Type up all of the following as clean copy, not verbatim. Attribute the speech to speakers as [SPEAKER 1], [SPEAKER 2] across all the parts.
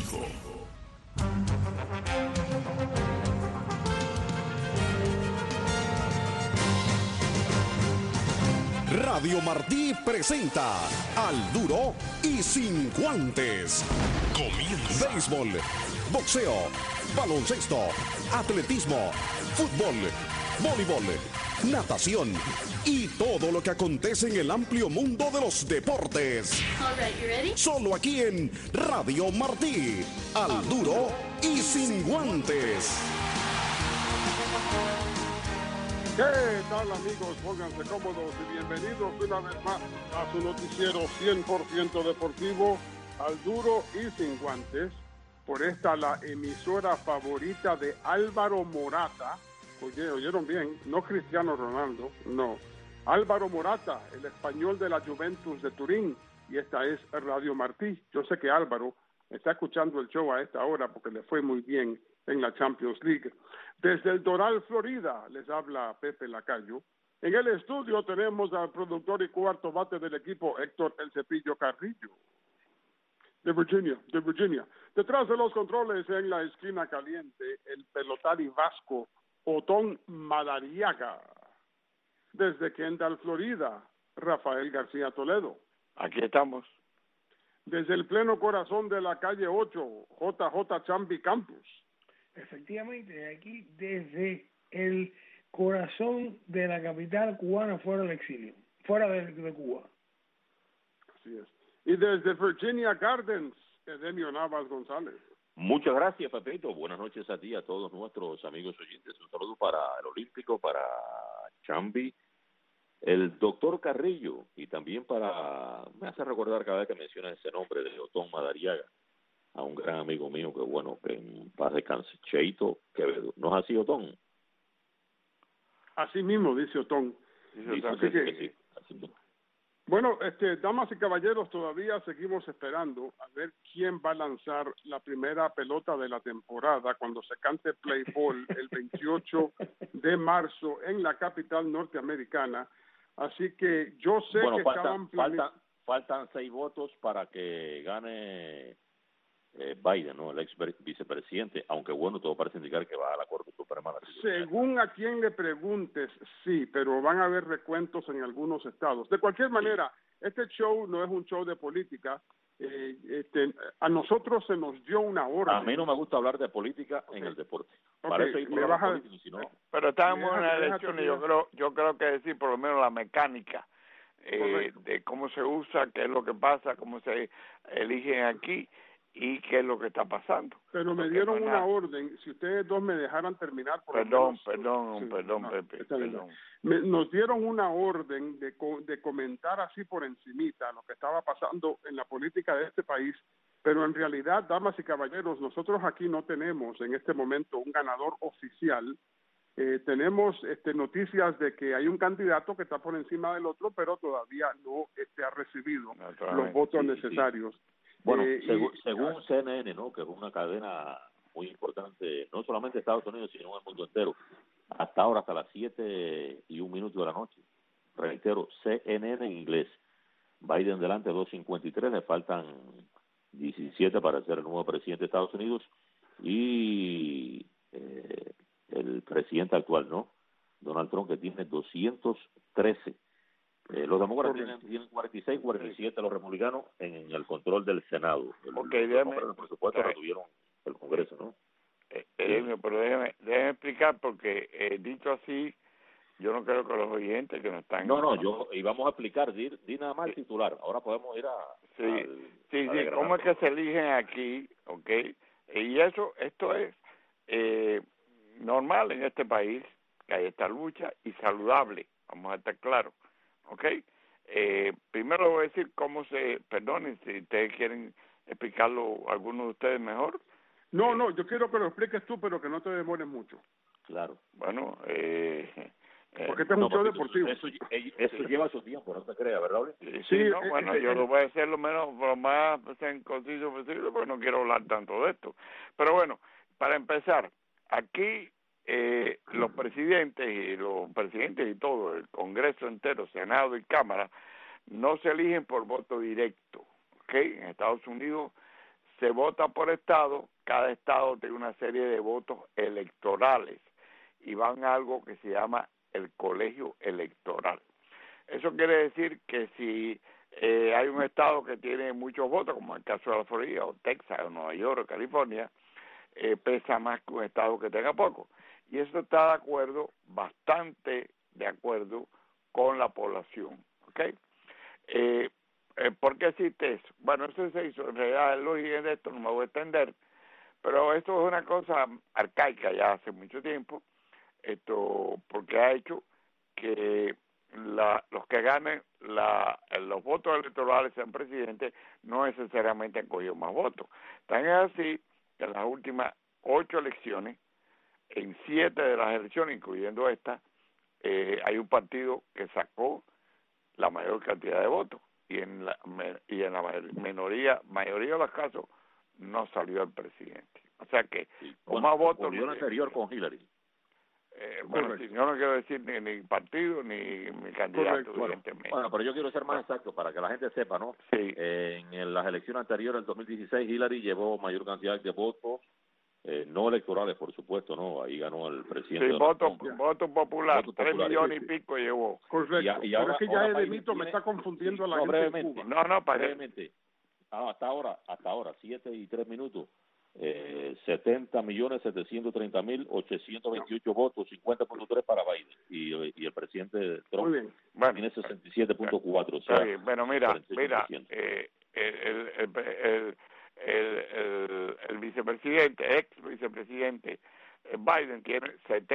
[SPEAKER 1] Deportivo.
[SPEAKER 2] Radio Martí presenta Al Duro y Sin Guantes.
[SPEAKER 1] Comienza.
[SPEAKER 2] Béisbol, boxeo, baloncesto, atletismo, fútbol, voleibol, natación y todo lo que acontece en el amplio mundo de los deportes.
[SPEAKER 3] All right, you ready?
[SPEAKER 2] Solo aquí en Radio Martí. Al Duro y Sin Guantes.
[SPEAKER 4] ¿Qué tal, amigos? Pónganse cómodos y bienvenidos una vez más a su noticiero 100% deportivo, Al Duro y Sin Guantes, por esta la emisora favorita de Álvaro Morata. Oye, ¿oyeron bien? No Cristiano Ronaldo, no. Álvaro Morata, el español de la Juventus de Turín, y esta es Radio Martí. Yo sé que Álvaro está escuchando el show a esta hora porque le fue muy bien en la Champions League. Desde el Doral, Florida, les habla Pepe Lacayo. En el estudio tenemos al productor y cuarto bate del equipo, Héctor El Cepillo Carrillo, de Virginia. Detrás de los controles, en la esquina caliente, el pelotari vasco, Otón Madariaga. Desde Kendall, Florida, Rafael García Toledo.
[SPEAKER 5] Aquí estamos.
[SPEAKER 4] Desde el pleno corazón de la calle 8, JJ Chambi Campus.
[SPEAKER 6] Efectivamente, aquí desde el corazón de la capital cubana, fuera del exilio, fuera de Cuba.
[SPEAKER 4] Así es. Y desde Virginia Gardens, Edenio Navas González.
[SPEAKER 5] Muchas gracias, Pepito. Buenas noches a ti, a todos nuestros amigos oyentes. Un saludo para el Olímpico, para Chambi, el doctor Carrillo, y también me hace recordar cada vez que menciona ese nombre de Otón Madariaga, a un gran amigo mío que bueno, que en paz descanse, Cheito Quevedo. ¿No es así, Otón?
[SPEAKER 4] Así mismo, dice Otón.
[SPEAKER 5] Dice
[SPEAKER 4] así que
[SPEAKER 5] sí, así mismo.
[SPEAKER 4] Bueno, damas y caballeros, todavía seguimos esperando a ver quién va a lanzar la primera pelota de la temporada cuando se cante play ball el 28 de marzo en la capital norteamericana. Así que yo sé que
[SPEAKER 5] faltan 6 votos para que gane Biden, ¿no? El ex vicepresidente, aunque bueno, todo parece indicar que va a la Corte Suprema.
[SPEAKER 4] Según a quien le preguntes, sí, pero van a haber recuentos en algunos estados. De cualquier manera, este show no es un show de política. A nosotros se nos dio una orden.
[SPEAKER 5] A mí no me gusta hablar de política en el deporte. Para eso hay política, si no.
[SPEAKER 7] Pero estamos en las elecciones, yo creo que decir por lo menos la mecánica de cómo se usa, qué es lo que pasa, cómo se eligen aquí y qué es lo que está pasando.
[SPEAKER 4] Pero me dieron una orden, si ustedes dos me dejaran terminar.
[SPEAKER 7] Perdón, Pepe.
[SPEAKER 4] Nos dieron una orden de comentar así por encimita lo que estaba pasando en la política de este país, pero en realidad, damas y caballeros, nosotros aquí no tenemos en este momento un ganador oficial. Tenemos noticias de que hay un candidato que está por encima del otro, pero todavía no ha recibido los votos necesarios.
[SPEAKER 5] Sí. Bueno, según CNN, ¿no?, que es una cadena muy importante, no solamente en Estados Unidos, sino en el mundo entero, hasta ahora, hasta las 7:01 de la noche, reitero, CNN en inglés, Biden delante 2.53, le faltan 17 para ser el nuevo presidente de Estados Unidos, y el presidente actual, ¿no?, Donald Trump, que tiene 213. Los demócratas tienen 46, 47 los republicanos en el control del Senado. Los demócratas, por supuesto, retuvieron el Congreso, ¿no?
[SPEAKER 7] Pero déjeme explicar, porque dicho así, yo no creo que los oyentes que no están...
[SPEAKER 5] Y vamos a explicar, di nada más el titular. Ahora podemos ir a...
[SPEAKER 7] ¿Cómo es que se eligen aquí? ¿Ok? Y esto es normal en este país, que hay esta lucha, y saludable, vamos a estar claros. ¿Ok? Primero voy a decir perdonen si ustedes quieren explicarlo alguno de ustedes mejor.
[SPEAKER 4] No, yo quiero que lo expliques tú, pero que no te demores mucho.
[SPEAKER 5] Claro.
[SPEAKER 7] Bueno,
[SPEAKER 4] porque este es un show deportivo.
[SPEAKER 5] Eso lleva su tiempo, no te creas, ¿verdad?
[SPEAKER 7] Yo lo voy a hacer lo más conciso posible, porque no quiero hablar tanto de esto. Pero bueno, para empezar, aquí los presidentes y todo, el Congreso entero, Senado y Cámara, no se eligen por voto directo, ¿ok? En Estados Unidos se vota por estado, cada estado tiene una serie de votos electorales y van a algo que se llama el colegio electoral. Eso quiere decir que si hay un estado que tiene muchos votos, como el caso de la Florida, o Texas, o Nueva York, o California, pesa más que un estado que tenga poco. Y eso está de acuerdo, bastante de acuerdo con la población, ¿ok? ¿Por qué existe eso? Bueno, eso se hizo, en realidad el origen de esto no me voy a extender, pero esto es una cosa arcaica ya hace mucho tiempo, porque ha hecho que los que ganen los votos electorales sean presidentes no necesariamente han cogido más votos. Tan es así que en las últimas 8 elecciones, en 7 de las elecciones, incluyendo esta, hay un partido que sacó la mayor cantidad de votos y en la mayoría de los casos no salió el presidente. O sea que con más votos...
[SPEAKER 5] Ocurrió anterior con Hillary.
[SPEAKER 7] Bueno, si yo no quiero decir ni partido ni mi candidato, evidentemente.
[SPEAKER 5] Bueno, pero yo quiero ser más exacto para que la gente sepa, ¿no?
[SPEAKER 7] Sí.
[SPEAKER 5] En las elecciones anteriores, el 2016, Hillary llevó mayor cantidad de votos, no electorales, por supuesto, ¿no? Ahí ganó el presidente.
[SPEAKER 7] Sí, voto popular, 3 millones y pico llevó.
[SPEAKER 4] Correcto.
[SPEAKER 5] Y ahora,
[SPEAKER 4] pero es que ya Edemito me está confundiendo a la gente
[SPEAKER 5] brevemente,
[SPEAKER 4] en Cuba.
[SPEAKER 5] Brevemente. Hasta ahora, 7 y 3 minutos. 70.730.828 votos, 50.3 para Biden y el presidente Trump tiene 67.4. O sea,
[SPEAKER 7] bueno, mira, el vicepresidente, ex vicepresidente Biden tiene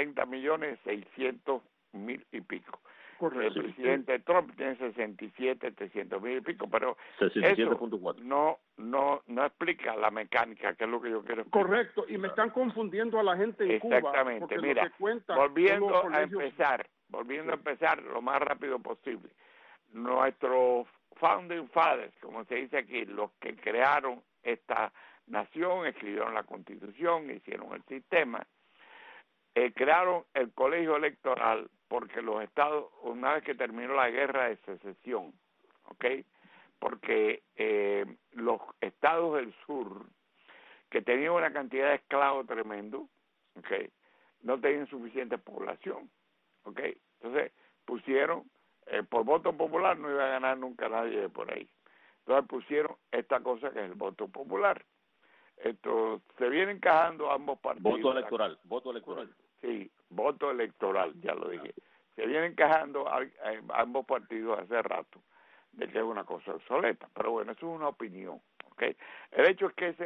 [SPEAKER 7] 70.600.000 y pico.
[SPEAKER 4] Correcto.
[SPEAKER 7] El presidente Trump tiene 67.300.000 y pico, pero
[SPEAKER 5] 67.4.
[SPEAKER 7] eso no explica la mecánica, que es lo que yo quiero explicar.
[SPEAKER 4] Correcto, y me están confundiendo a la gente en Cuba.
[SPEAKER 7] Exactamente, mira, volviendo a empezar lo más rápido posible. Nuestros founding fathers, como se dice aquí, los que crearon esta nación, escribieron la Constitución, hicieron el sistema, crearon el colegio electoral porque los estados, una vez que terminó la guerra de secesión, ¿ok? Porque los estados del sur, que tenían una cantidad de esclavos tremendo, ¿ok? No tenían suficiente población, ¿ok? Entonces pusieron, por voto popular no iba a ganar nunca nadie de por ahí. Entonces pusieron esta cosa que es el voto popular. Esto se viene encajando ambos partidos.
[SPEAKER 5] Voto electoral.
[SPEAKER 7] Sí, voto electoral, ya lo dije. Se viene encajando ambos partidos hace rato de que es una cosa obsoleta, pero bueno, eso es una opinión, ¿ok? El hecho es que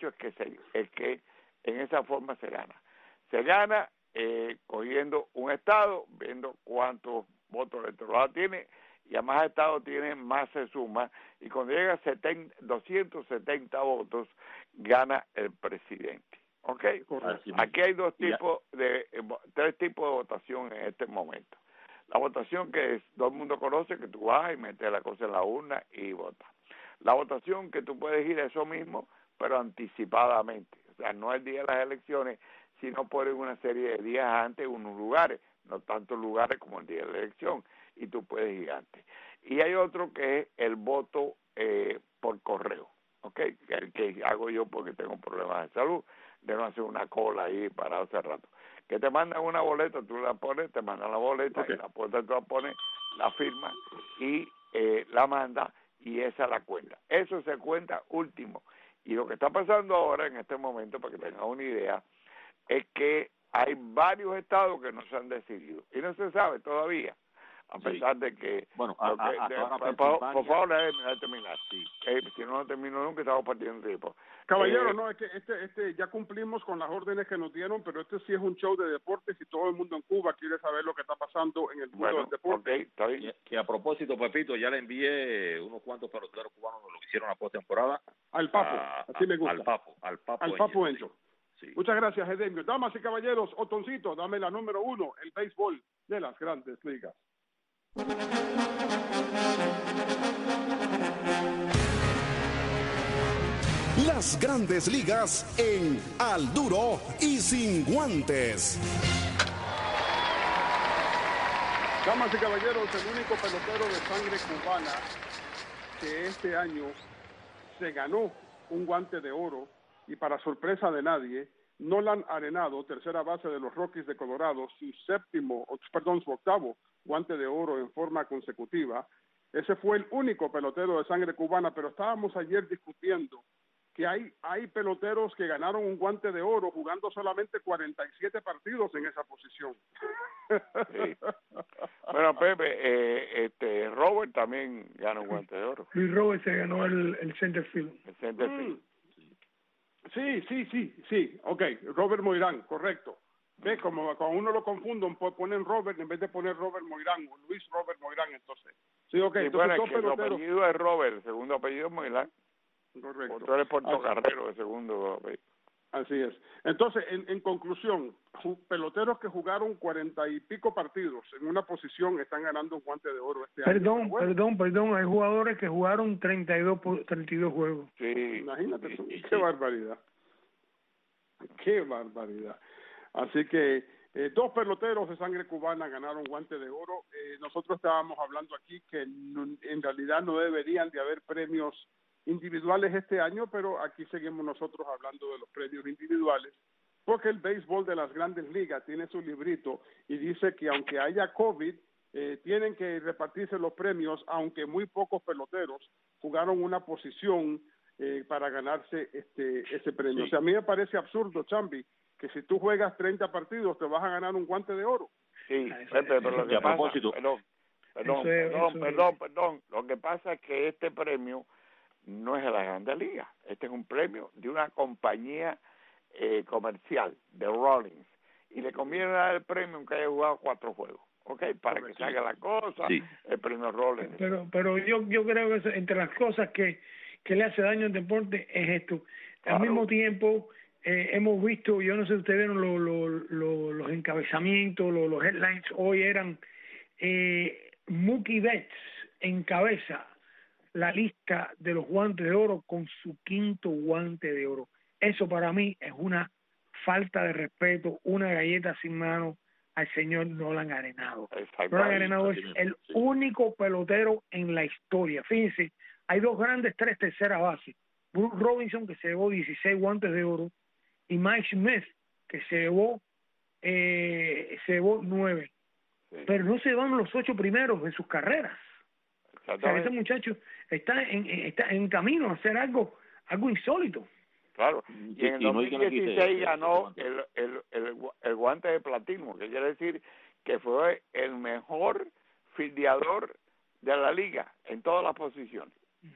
[SPEAKER 7] en esa forma se gana. Se gana cogiendo un estado, viendo cuántos votos electorales tiene, y a más estados tiene, más se suma, y cuando llega a 270 votos, gana el presidente. ¿Ok? Aquí hay tres tipos de votación en este momento. La votación que todo el mundo conoce, que tú vas y metes la cosa en la urna y votas. La votación que tú puedes ir a eso mismo, pero anticipadamente. O sea, no el día de las elecciones, sino por una serie de días antes en unos lugares, no tantos lugares como el día de la elección, y tú puedes ir antes. Y hay otro que es el voto por correo, ¿ok? El que hago yo porque tengo problemas de salud, de no hacer una cola ahí parado hace rato. Que te mandan una boleta, tú la pones, te mandan la boleta, y la puerta tú la pones, la firmas y la mandas, y esa la cuenta. Eso se cuenta último. Y lo que está pasando ahora, en este momento, para que tengan una idea, es que hay varios estados que no se han decidido. Y no se sabe todavía, a pesar de que...
[SPEAKER 5] Bueno,
[SPEAKER 7] por favor, déjame terminar. Sí. Si no termino nunca, estamos partiendo tiempo.
[SPEAKER 4] Caballero, no, es que ya cumplimos con las órdenes que nos dieron, pero este sí es un show de deportes y todo el mundo en Cuba quiere saber lo que está pasando en el mundo del deporte.
[SPEAKER 7] Okay, está bien.
[SPEAKER 5] Que a propósito, Pepito, ya le envié unos cuantos peloteros cubanos lo que hicieron la postemporada.
[SPEAKER 4] Al Papo, así me gusta.
[SPEAKER 5] Al Papo Encho.
[SPEAKER 4] Sí. Muchas gracias, Edemio. Damas y caballeros, Otoncito, dame la número 1, el béisbol de las Grandes Ligas.
[SPEAKER 2] Las Grandes Ligas en Al Duro y Sin Guantes.
[SPEAKER 4] Damas y caballeros, el único pelotero de sangre cubana que este año se ganó un guante de oro y para sorpresa de nadie, Nolan Arenado, tercera base de los Rockies de Colorado, su octavo guante de oro en forma consecutiva. Ese fue el único pelotero de sangre cubana, pero estábamos ayer discutiendo que hay peloteros que ganaron un guante de oro jugando solamente 47 partidos en esa posición.
[SPEAKER 7] Sí. Bueno, Pepe, Robert también ganó un guante de oro.
[SPEAKER 6] Luis Robert se ganó el center field.
[SPEAKER 7] El center field.
[SPEAKER 4] Sí, ok, Robert Moirán, correcto. Ve, como cuando uno lo confunden, ponen Robert en vez de poner Robert Moirán o Luis Robert Moirán, entonces. Sí, ok,
[SPEAKER 7] Sí,
[SPEAKER 4] entonces
[SPEAKER 7] bueno, el apellido es Robert, el segundo apellido es Moirán.
[SPEAKER 4] Correcto.
[SPEAKER 7] Tú eres portocarrero, el segundo apellido.
[SPEAKER 4] Así es. Entonces, en conclusión, peloteros que jugaron 40 y pico partidos en una posición están ganando un guante de oro este año.
[SPEAKER 6] Perdón, hay jugadores que jugaron 32 juegos.
[SPEAKER 7] Sí.
[SPEAKER 4] Imagínate tú,
[SPEAKER 7] Sí.
[SPEAKER 4] qué barbaridad. Qué barbaridad. Así que dos peloteros de sangre cubana ganaron guante de oro. Nosotros estábamos hablando aquí que en realidad no deberían de haber premios individuales este año, pero aquí seguimos nosotros hablando de los premios individuales, porque el béisbol de las grandes ligas tiene su librito y dice que aunque haya COVID, tienen que repartirse los premios, aunque muy pocos peloteros jugaron una posición para ganarse ese premio. Sí. O sea, a mí me parece absurdo, Chambi, que si tú juegas 30 partidos te vas a ganar un guante de oro.
[SPEAKER 7] Sí, pero lo que pasa, perdón, lo que pasa es que este premio no es de la Grande Liga. Este es un premio de una compañía comercial, de Rollins, y le conviene dar el premio aunque haya jugado 4 juegos, ¿ok? Para que salga la cosa, el premio Rollins.
[SPEAKER 6] Pero yo creo que eso, entre las cosas que le hace daño al deporte es esto. Claro. Al mismo tiempo, hemos visto, yo no sé si ustedes vieron los encabezamientos, los headlines, hoy eran Mookie Betts encabeza la lista de los guantes de oro con su 5º guante de oro. Eso para mí es una falta de respeto, una galleta sin mano al señor Nolan Arenado. Nolan Arenado es el único pelotero en la historia. Fíjense, hay 2 grandes 3 terceras bases. Bruce Robinson, que se llevó 16 guantes de oro, y Mike Smith, que se llevó 9. Sí. Pero no se van los 8 primeros de sus carreras. O sea, ese muchacho está en camino a hacer algo insólito.
[SPEAKER 7] Claro, y en el 2016 ganó el guante de platino, que quiere decir que fue el mejor fildeador de la liga en todas las posiciones.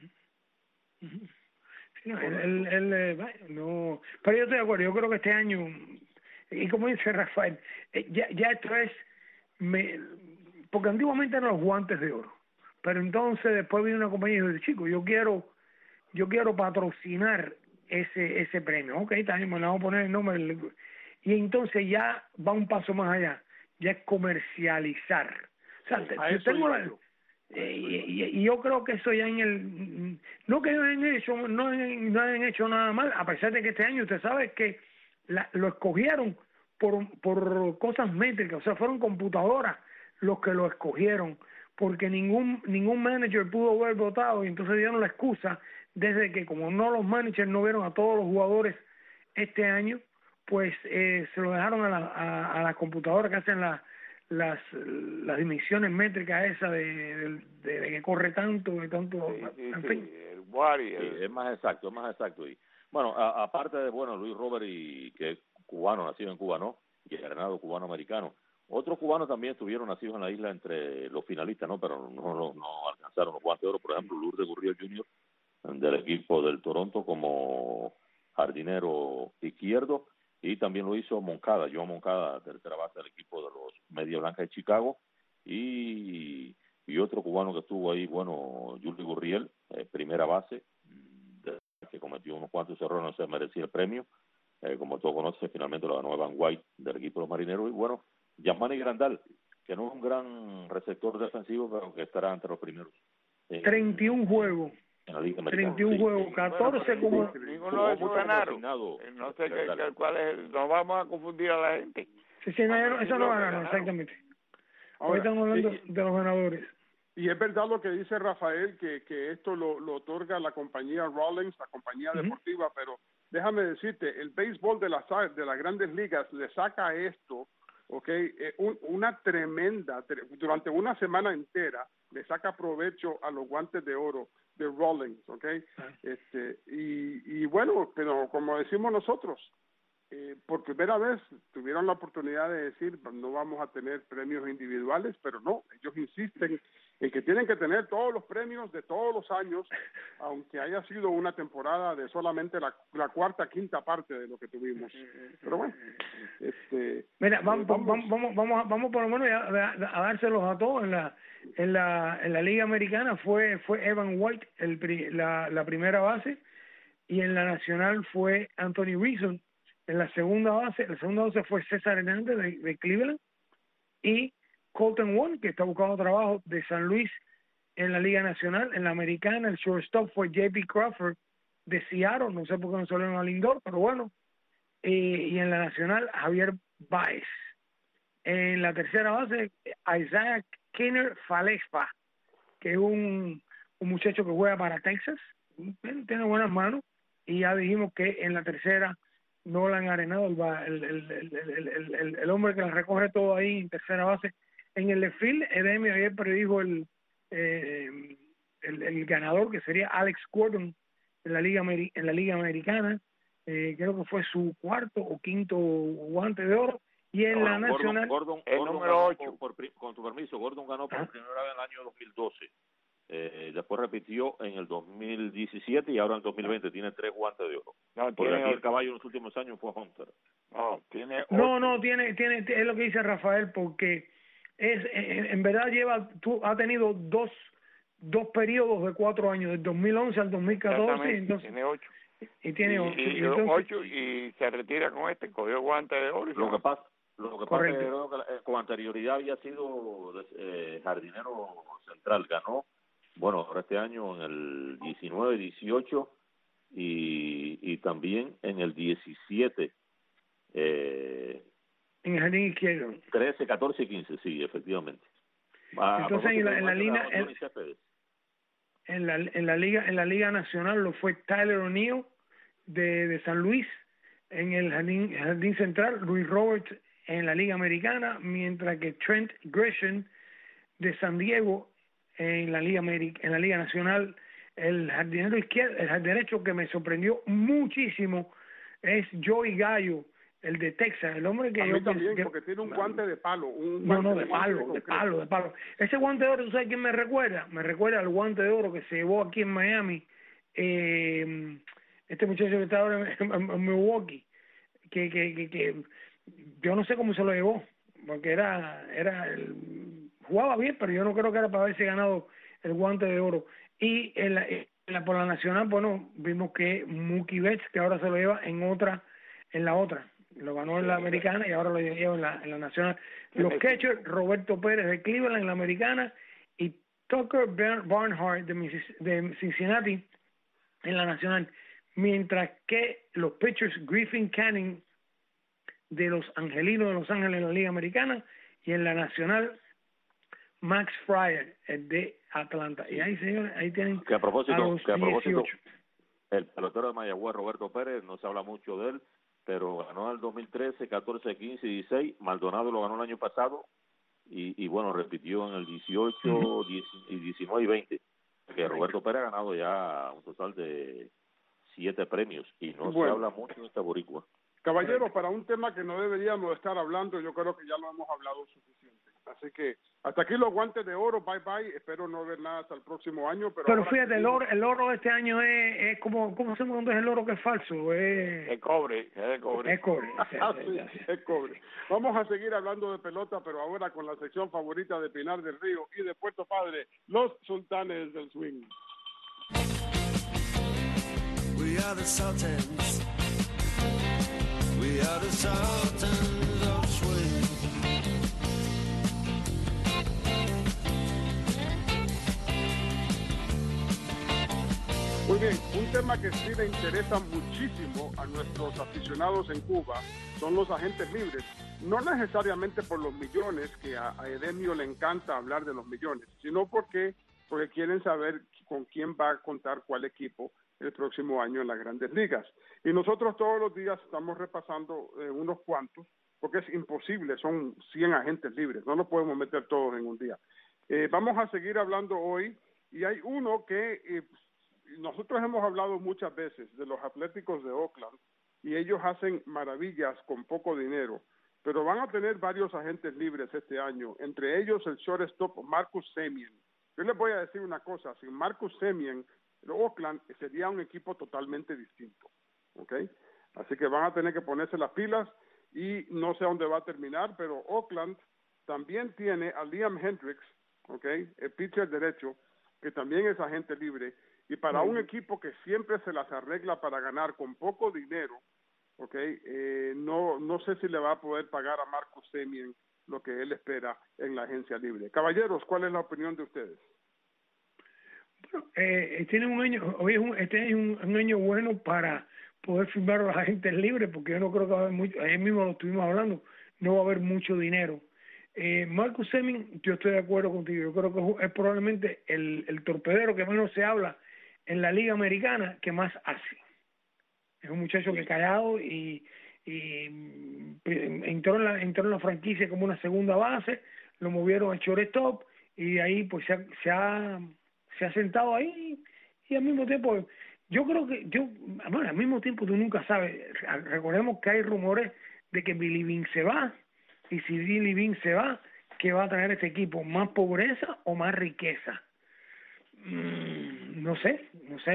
[SPEAKER 6] Sí, no, pero yo estoy de acuerdo, yo creo que este año, y como dice Rafael, ya esto es, porque antiguamente eran los guantes de oro, pero entonces después vino una compañía y dice, chico, yo quiero patrocinar ese premio, ok, también me vamos a poner el nombre, y entonces ya va un paso más allá, ya es comercializar. O sea, y yo creo que eso ya no que no hayan hecho nada mal, a pesar de que este año usted sabe que lo escogieron por cosas métricas, o sea, fueron computadoras los que lo escogieron, porque ningún manager pudo haber votado, y entonces dieron la excusa desde que como los managers no vieron a todos los jugadores este año, pues se lo dejaron a la computadora que hacen las dimensiones métricas esas de que corre tanto, en fin.
[SPEAKER 7] El Wari,
[SPEAKER 5] es más exacto. Y bueno, aparte de Luis Robert, y que es cubano, nacido en Cuba, ¿no? Y el Arenado cubano-americano. Otros cubanos también estuvieron nacidos en la isla entre los finalistas, ¿no? Pero no alcanzaron los guantes de oro. Por ejemplo, Lourdes Gurriel Jr., del equipo del Toronto, como jardinero izquierdo, y también lo hizo Joan Moncada, tercera base del equipo de los Media Blanca de Chicago, y otro cubano que estuvo ahí, Julio Gurriel, primera base, que cometió unos cuantos errores, no se merecía el premio, como todos conocen, finalmente lo ganó Evan White del equipo de los Marineros, y Yasmani Grandal, que no es un gran receptor defensivo, pero que estará entre los primeros.
[SPEAKER 6] 31 juegos.
[SPEAKER 5] En la Liga Americana.
[SPEAKER 6] 31 juegos, 14 como...
[SPEAKER 7] Ninguno de esos ganaron. No sé cuál es nos vamos a confundir a la gente.
[SPEAKER 6] Sí, no, eso no ganaron, exactamente. Hoy estamos hablando de los ganadores.
[SPEAKER 4] Y es verdad lo que dice Rafael, que esto lo otorga la compañía Rawlings, la compañía deportiva, pero déjame decirte, el béisbol de las grandes ligas le saca esto, una tremenda, durante una semana entera, le saca provecho a los guantes de oro de Rawlings, y bueno, pero como decimos nosotros, por primera vez tuvieron la oportunidad de decir, no vamos a tener premios individuales, pero no, ellos insisten en que tienen que tener todos los premios de todos los años, aunque haya sido una temporada de solamente la cuarta, quinta parte de lo que tuvimos. Pero bueno,
[SPEAKER 6] mira, vamos por lo menos a dárselos a todos. En la Liga Americana fue Evan White la primera base, y en la Nacional fue Anthony Rizzo. En la segunda base fue César Hernández de Cleveland, y Colton Wong, que está buscando trabajo, de San Luis en la Liga Nacional. En la Americana, el shortstop fue J.P. Crawford de Seattle, no sé por qué no salieron al Lindor, pero bueno. Y en la Nacional, Javier Baez. En la tercera base, Isaac Kinner Falespa, que es un muchacho que juega para Texas, tiene buenas manos, y ya dijimos que en la tercera Nolan Arenado, el hombre que la recoge todo ahí en tercera base. En el left field, Edemio ayer predijo el ganador, que sería Alex Gordon en la Liga Americana. Creo que fue su cuarto o quinto guante de oro. Y en la Nacional,
[SPEAKER 5] Gordon
[SPEAKER 7] número 8.
[SPEAKER 5] Con tu permiso, Gordon ganó por primera vez en el año 2012. Después repitió en el 2017 y ahora en el 2020 tiene 3 guantes de oro. Porque aquí el caballo en los últimos años fue Hunter.
[SPEAKER 6] tiene es lo que dice Rafael, porque en verdad ha tenido dos periodos de 4 años, del 2011 al 2014. Entonces,
[SPEAKER 7] tiene 8.
[SPEAKER 6] Y tiene 8.
[SPEAKER 7] Y se retira con cogió guante de oro.
[SPEAKER 5] Lo que pasa es que con anterioridad había sido jardinero central. Ganó, bueno, ahora este año en el 19, 18 y también en el 17.
[SPEAKER 6] En el jardín izquierdo.
[SPEAKER 5] 13, 14 y 15, sí, efectivamente.
[SPEAKER 6] Entonces en la Liga Nacional lo fue Tyler O'Neill de San Luis. En el jardín central, Luis Roberts en la Liga Americana, mientras que Trent Gresham de San Diego en la Liga Nacional. El jardinero izquierdo, el derecho que me sorprendió muchísimo es Joey Gallo, el de Texas, el hombre que
[SPEAKER 4] yo también, porque tiene un guante de palo.
[SPEAKER 6] De palo. Ese guante de oro, ¿tú sabes quién me recuerda? Me recuerda al guante de oro que se llevó aquí en Miami, este muchacho que está ahora en Milwaukee, que yo no sé cómo se lo llevó, porque jugaba bien, pero yo no creo que era para haberse ganado el guante de oro. Y por la Nacional, bueno, vimos que Mookie Betts, que ahora se lo lleva en la otra. Lo ganó en la Americana y ahora lo lleva en la Nacional. Los catchers, Roberto Pérez de Cleveland en la Americana y Tucker Barnhart de Cincinnati en la Nacional. Mientras que los pitchers, Griffin Canning de los Angelinos de Los Ángeles en la Liga Americana, y en la Nacional, Max Fryer de Atlanta. Y ahí, señores, ahí tienen
[SPEAKER 5] a propósito,
[SPEAKER 6] 18.
[SPEAKER 5] El pelotero de Mayagüez, Roberto Pérez, no se habla mucho de él, pero ganó en el 2013, 14, 15 y 16. Maldonado lo ganó el año pasado y bueno, repitió en el 18, 19 y 20. Que Roberto Pérez ha ganado ya un total de 7 premios y no se habla mucho de este boricua.
[SPEAKER 4] Caballero, para un tema que no deberíamos estar hablando, yo creo que ya lo hemos hablado suficiente. Así que hasta aquí los guantes de oro, bye bye. Espero no ver nada hasta el próximo año.
[SPEAKER 6] Pero fíjate, el oro de este año es como, ¿cómo se llama cuando es el oro que es falso?
[SPEAKER 7] Es cobre.
[SPEAKER 6] Es cobre.
[SPEAKER 4] Es cobre. Vamos a seguir hablando de pelota, pero ahora con la sección favorita de Pinar del Río y de Puerto Padre, los Sultanes del Swing.
[SPEAKER 1] We are the Sultans. We are the Sultans of Swing.
[SPEAKER 4] Muy bien, un tema que sí le interesa muchísimo a nuestros aficionados en Cuba son los agentes libres. no necesariamente por los millones, que a Edemio le encanta hablar de los millones, sino porque quieren saber con quién va a contar cuál equipo el próximo año en las Grandes Ligas. Y nosotros todos los días estamos repasando unos cuantos, porque es imposible, son 100 agentes libres, no los podemos meter todos en un día. Vamos a seguir hablando hoy, y hay uno que nosotros hemos hablado muchas veces de los Atléticos de Oakland, y ellos hacen maravillas con poco dinero, pero van a tener varios agentes libres este año, entre ellos el shortstop Marcus Semien. Yo les voy a decir una cosa, sin Marcus Semien, Oakland sería un equipo totalmente distinto, ¿ok? Así que van a tener que ponerse las pilas, y no sé dónde va a terminar, pero Oakland también tiene a Liam Hendricks, ¿ok? El pitcher derecho, que también es agente libre, y para un equipo que siempre se las arregla para ganar con poco dinero, ¿ok? No sé si le va a poder pagar a Marcus Semien lo que él espera en la agencia libre. Caballeros, ¿cuál es la opinión de ustedes?
[SPEAKER 6] Bueno, tiene un año, este es un año bueno para poder firmar a los agentes libres, porque yo no creo que va a haber mucho, ayer mismo lo estuvimos hablando, no va a haber mucho dinero. Marcus Semien, yo estoy de acuerdo contigo, yo creo que es probablemente el torpedero que menos se habla en la Liga Americana, que más hace. Es un muchacho que callado y entró en la franquicia como una segunda base, lo movieron al shortstop y ahí pues se ha sentado ahí, y al mismo tiempo yo creo que al mismo tiempo tú nunca sabes. Recordemos que hay rumores de que Billy Beane se va, y si Billy Beane se va, ¿qué va a traer este equipo? ¿Más pobreza o más riqueza? No sé,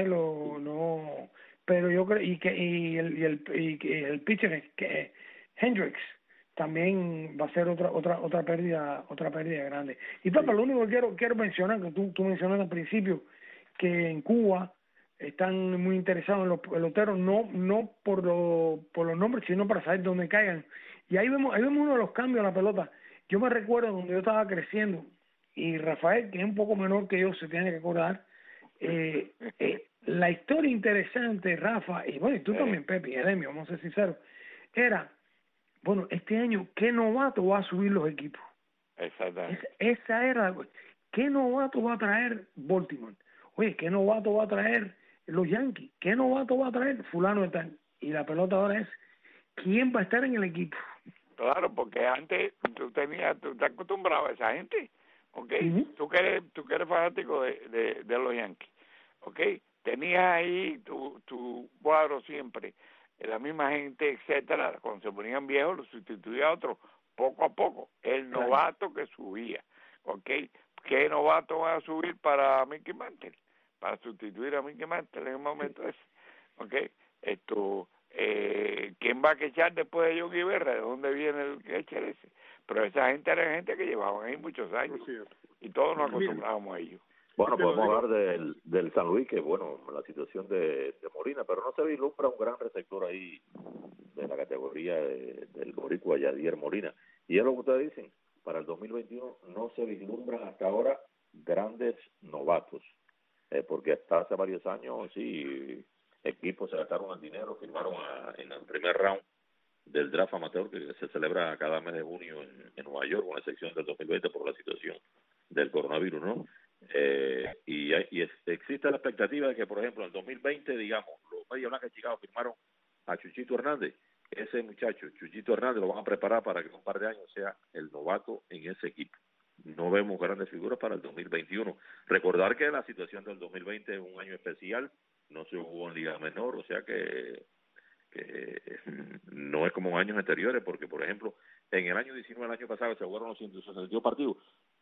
[SPEAKER 6] pero yo creo y el pitcher que Hendricks también va a ser otra pérdida grande. Y Papa, lo único que quiero mencionar, que tú mencionaste al principio, que en Cuba están muy interesados en los peloteros, no por los nombres, sino para saber dónde caigan. Y ahí vemos uno de los cambios en la pelota. Yo me recuerdo cuando yo estaba creciendo, y Rafael, que es un poco menor que yo, se tiene que acordar, la historia interesante, Rafa, y bueno, y tú también, Pepe, y Edemio, vamos a ser sinceros, era, bueno, este año, ¿qué novato va a subir los equipos?
[SPEAKER 7] Exactamente.
[SPEAKER 6] Esa era, ¿qué novato va a traer Baltimore? Oye, ¿qué novato va a traer los Yankees? ¿Qué novato va a traer fulano de tal? Y la pelota ahora es, ¿quién va a estar en el equipo?
[SPEAKER 7] Claro, porque antes tú te acostumbrado a esa gente, ¿ok? Tú que eres fanático de los Yankees, ¿ok? Tenías ahí tu cuadro siempre, la misma gente, etcétera. Cuando se ponían viejos, lo sustituía a otro, poco a poco. El novato que subía, ¿ok? ¿Qué novato va a subir para Mickey Mantle? Para sustituir a Mickey Mantle en el momento ese, ¿ok? ¿Quién va a quechar después de Yogi Berra? ¿De dónde viene el quechar ese? Pero esa gente era gente que llevaban ahí muchos años, y todos nos acostumbrábamos a ellos.
[SPEAKER 5] Bueno, podemos hablar del San Luis, que bueno, la situación de Molina, pero no se vislumbra un gran receptor ahí de la categoría del boricua Yadier Molina. Y es lo que ustedes dicen, para el 2021 no se vislumbran hasta ahora grandes novatos, porque hasta hace varios años sí equipos se gastaron el dinero, firmaron en el primer round del draft amateur que se celebra cada mes de junio en Nueva York, con excepción del 2020 por la situación del coronavirus, ¿no? Existe la expectativa de que, por ejemplo, en el 2020, digamos, los Medias Blancas de Chicago firmaron a Chuchito Hernández. Ese muchacho, Chuchito Hernández, lo van a preparar para que en un par de años sea el novato en ese equipo. No vemos grandes figuras para el 2021. Recordar que la situación del 2020 es un año especial, no se jugó en Liga Menor, o sea que no es como años anteriores, porque, por ejemplo, en el año 19, el año pasado, se jugaron los 162 partidos.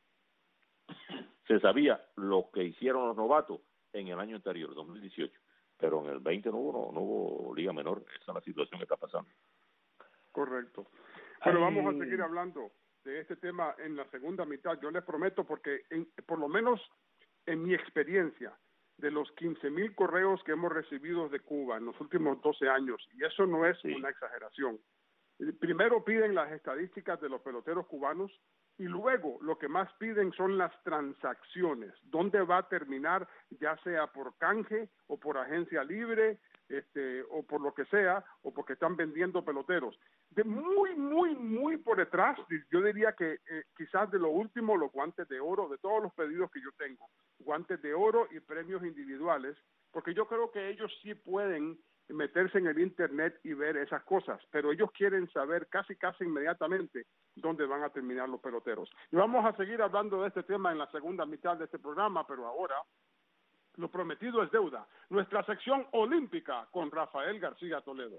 [SPEAKER 5] Se sabía lo que hicieron los novatos en el año anterior, 2018, pero en el 20 no hubo Liga Menor. Esa es la situación que está pasando.
[SPEAKER 4] Correcto. Bueno, vamos a seguir hablando de este tema en la segunda mitad. Yo les prometo, porque por lo menos en mi experiencia, de los 15,000 correos que hemos recibido de Cuba en los últimos 12 años, y eso no es una exageración, primero piden las estadísticas de los peloteros cubanos, y luego lo que más piden son las transacciones, dónde va a terminar, ya sea por canje o por agencia libre, o por lo que sea, o porque están vendiendo peloteros. De muy por detrás, yo diría que quizás de lo último, los guantes de oro, de todos los pedidos que yo tengo, guantes de oro y premios individuales, porque yo creo que ellos sí pueden meterse en el internet y ver esas cosas, pero ellos quieren saber casi inmediatamente dónde van a terminar los peloteros. Y vamos a seguir hablando de este tema en la segunda mitad de este programa, pero ahora lo prometido es deuda. Nuestra sección olímpica con Rafael García Toledo.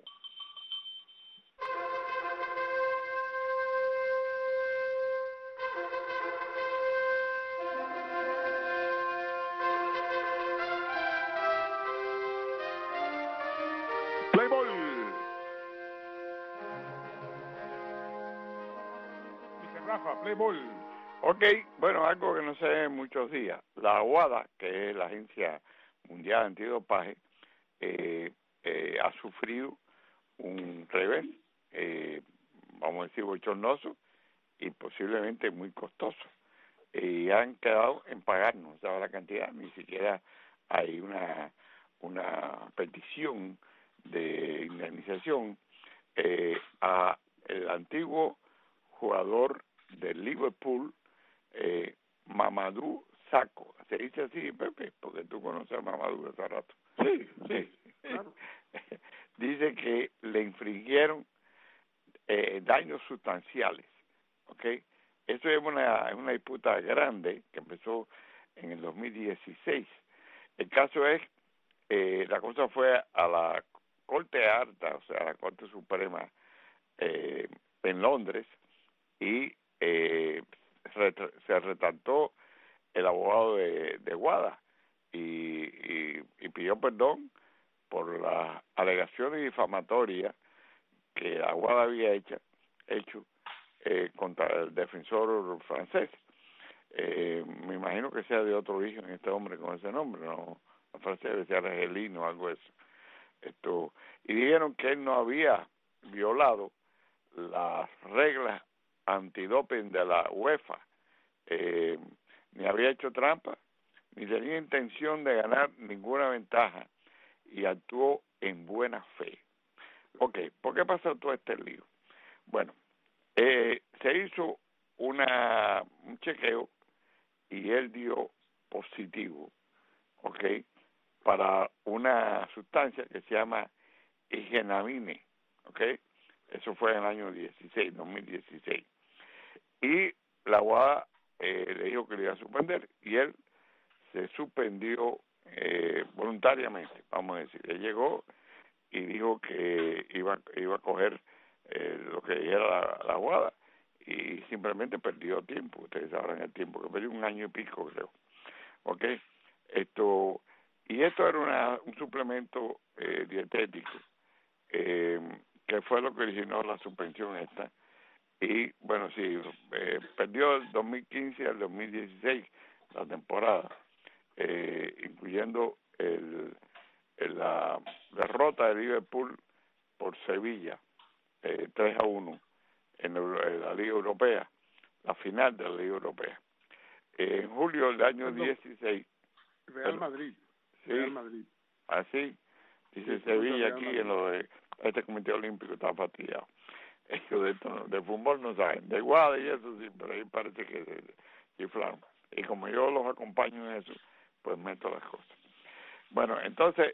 [SPEAKER 4] Play ball.
[SPEAKER 7] Ok, bueno, algo que no se ve en muchos días. La WADA, que es la Agencia Mundial Antidopaje, ha sufrido un revés, vamos a decir, bochornoso y posiblemente muy costoso. Y han quedado en pagarnos, ¿sabes la cantidad? Ni siquiera hay una petición de indemnización a el antiguo jugador del Liverpool, Mamadou Sakho. Se dice así, Pepe, porque tú conoces a Mamadou hace rato. Sí. Claro. Dice que le infringieron daños sustanciales, ¿ok? Eso es una disputa grande que empezó en el 2016. El caso es, la cosa fue a la Corte Alta, o sea, a la Corte Suprema en Londres, y se retractó el abogado de WADA y pidió perdón por las alegaciones difamatorias que la WADA había hecho contra el defensor francés. Me imagino que sea de otro origen este hombre con ese nombre, no francés, decía argelino o algo de eso. Y dijeron que él no había violado las reglas antidoping de la UEFA, ni había hecho trampa, ni tenía intención de ganar ninguna ventaja y actuó en buena fe. Ok, ¿por qué pasó todo este lío? Bueno, se hizo un chequeo y él dio positivo, ok, para una sustancia que se llama higenamine, ok. Eso fue en el año 2016. Y la UADA le dijo que le iba a suspender y él se suspendió voluntariamente, vamos a decir. Él llegó y dijo que iba a coger lo que dijera la UADA y simplemente perdió tiempo. Ustedes sabrán el tiempo, que perdió 1 año y pico, creo. ¿Ok? Y esto era un suplemento dietético. Que fue lo que originó la suspensión esta. Y bueno, sí, perdió el 2015 al 2016 la temporada, incluyendo la derrota de Liverpool por Sevilla, 3-1 en la Liga Europea, la final de la Liga Europea. En julio del año 16...
[SPEAKER 4] Real Madrid.
[SPEAKER 7] Sí,
[SPEAKER 4] Real Madrid.
[SPEAKER 7] Así, dice sí, Sevilla aquí en lo de este Comité Olímpico está fastidiado. Ellos de fútbol no saben, de guada y eso sí, pero ahí parece que se chiflaron. Y como yo los acompaño en eso, pues meto las cosas. Bueno, entonces,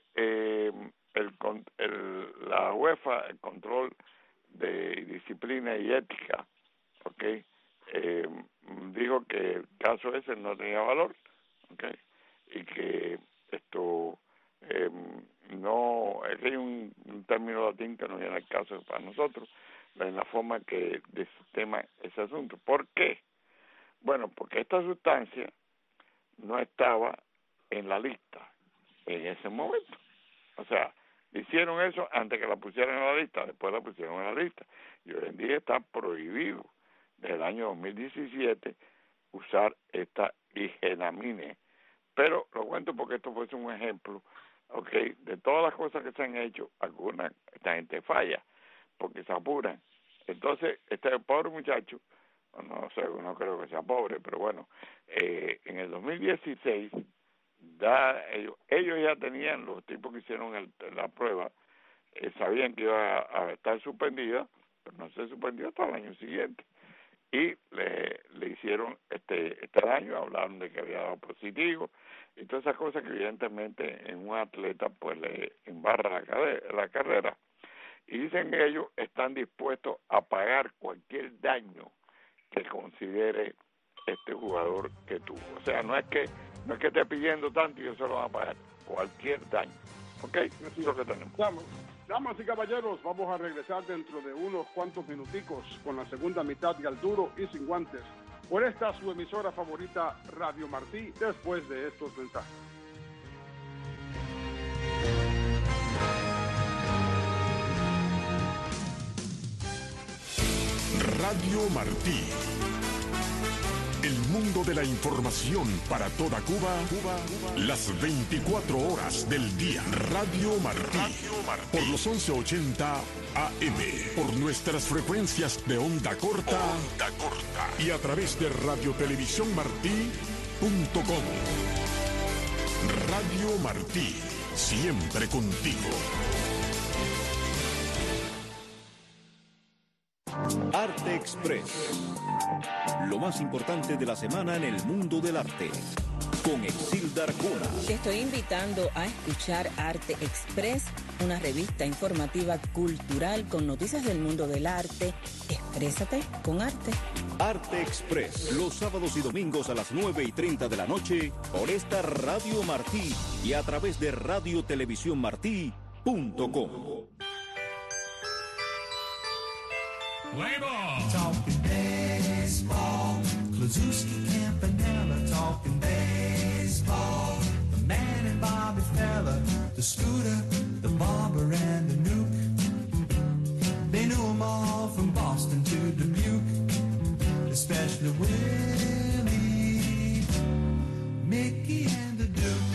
[SPEAKER 7] la UEFA, el control de disciplina y ética, ¿ok? Dijo que el caso ese no tenía valor, ¿ok? Y que esto... no, es que hay un término latín que no viene al caso para nosotros, en la forma que desistema ese asunto. ¿Por qué? Bueno, porque esta sustancia no estaba en la lista en ese momento. O sea, hicieron eso antes que la pusieran en la lista, después la pusieron en la lista. Y hoy en día está prohibido desde el año 2017 usar esta higenamine. Pero lo cuento porque esto fue un ejemplo, okay, de todas las cosas que se han hecho, algunas, esta gente falla, porque se apuran. Entonces, este pobre muchacho, no sé, no creo que sea pobre, pero bueno, en el 2016 ellos ya tenían, los tipos que hicieron la prueba, sabían que iba a estar suspendida, pero no se suspendió hasta el año siguiente. Y le hicieron este daño, hablaron de que había dado positivo, y todas esas cosas que evidentemente en un atleta pues le embarra la carrera. Y dicen que ellos están dispuestos a pagar cualquier daño que considere este jugador que tuvo. O sea, no es que esté pidiendo tanto y ellos se lo van a pagar, cualquier daño. ¿Ok? Eso es lo que tenemos.
[SPEAKER 4] Damas y caballeros, vamos a regresar dentro de unos cuantos minuticos con la segunda mitad de Al Duro y Sin Guantes por esta su emisora favorita, Radio Martí, después de estos mensajes.
[SPEAKER 3] Radio Martí. El mundo de la información para toda Cuba, las 24 horas del día. Radio Martí. Por los 1180 AM. Por nuestras frecuencias de onda corta. Y a través de radiotelevisiónmartí.com. Radio Martí. Siempre contigo.
[SPEAKER 8] Arte Express. Lo más importante de la semana en el mundo del arte. Con Exilda Arjona.
[SPEAKER 9] Te estoy invitando a escuchar Arte Express, una revista informativa cultural con noticias del mundo del arte. Exprésate con arte.
[SPEAKER 8] Arte Express, los sábados y domingos a las 9:30 de la noche por esta Radio Martí y a través de radiotelevisiónmartí.com.
[SPEAKER 10] Talking baseball, Klazuski, Campanella, talking baseball. The man and Bobby Fella, the Scooter, the Barber and the Nuke. They knew them all from Boston to Dubuque, especially Willie, Mickey and the Duke.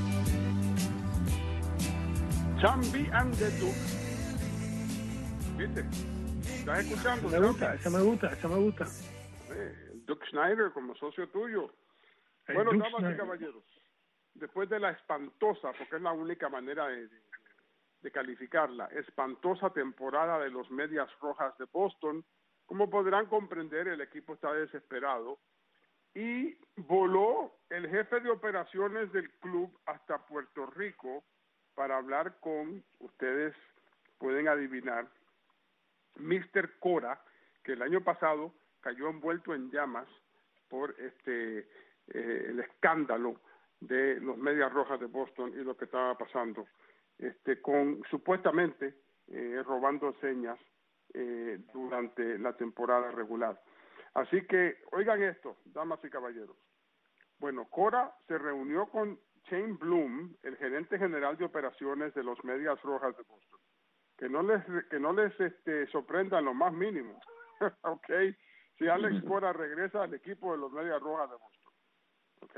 [SPEAKER 4] Chambi and the Duke. ¿Viste? ¿Estás escuchando?
[SPEAKER 6] Me gusta.
[SPEAKER 4] Duke Schneider como socio tuyo.
[SPEAKER 6] El
[SPEAKER 4] Bueno,
[SPEAKER 6] Duke
[SPEAKER 4] damas y
[SPEAKER 6] Schneider.
[SPEAKER 4] caballeros, después de la espantosa, porque es la única manera de calificarla, espantosa temporada de los Medias Rojas de Boston, como podrán comprender, el equipo está desesperado y voló el jefe de operaciones del club hasta Puerto Rico para hablar con, ustedes pueden adivinar, Mr. Cora, que el año pasado cayó envuelto en llamas por el escándalo de los Medias Rojas de Boston y lo que estaba pasando, con supuestamente robando señas durante la temporada regular. Así que, oigan esto, damas y caballeros. Bueno, Cora se reunió con Shane Bloom, el gerente general de operaciones de los Medias Rojas de Boston. Que no les sorprenda en lo más mínimo. ¿Ok? Si Alex Cora regresa al equipo de los Medias Rojas de Boston. ¿Ok?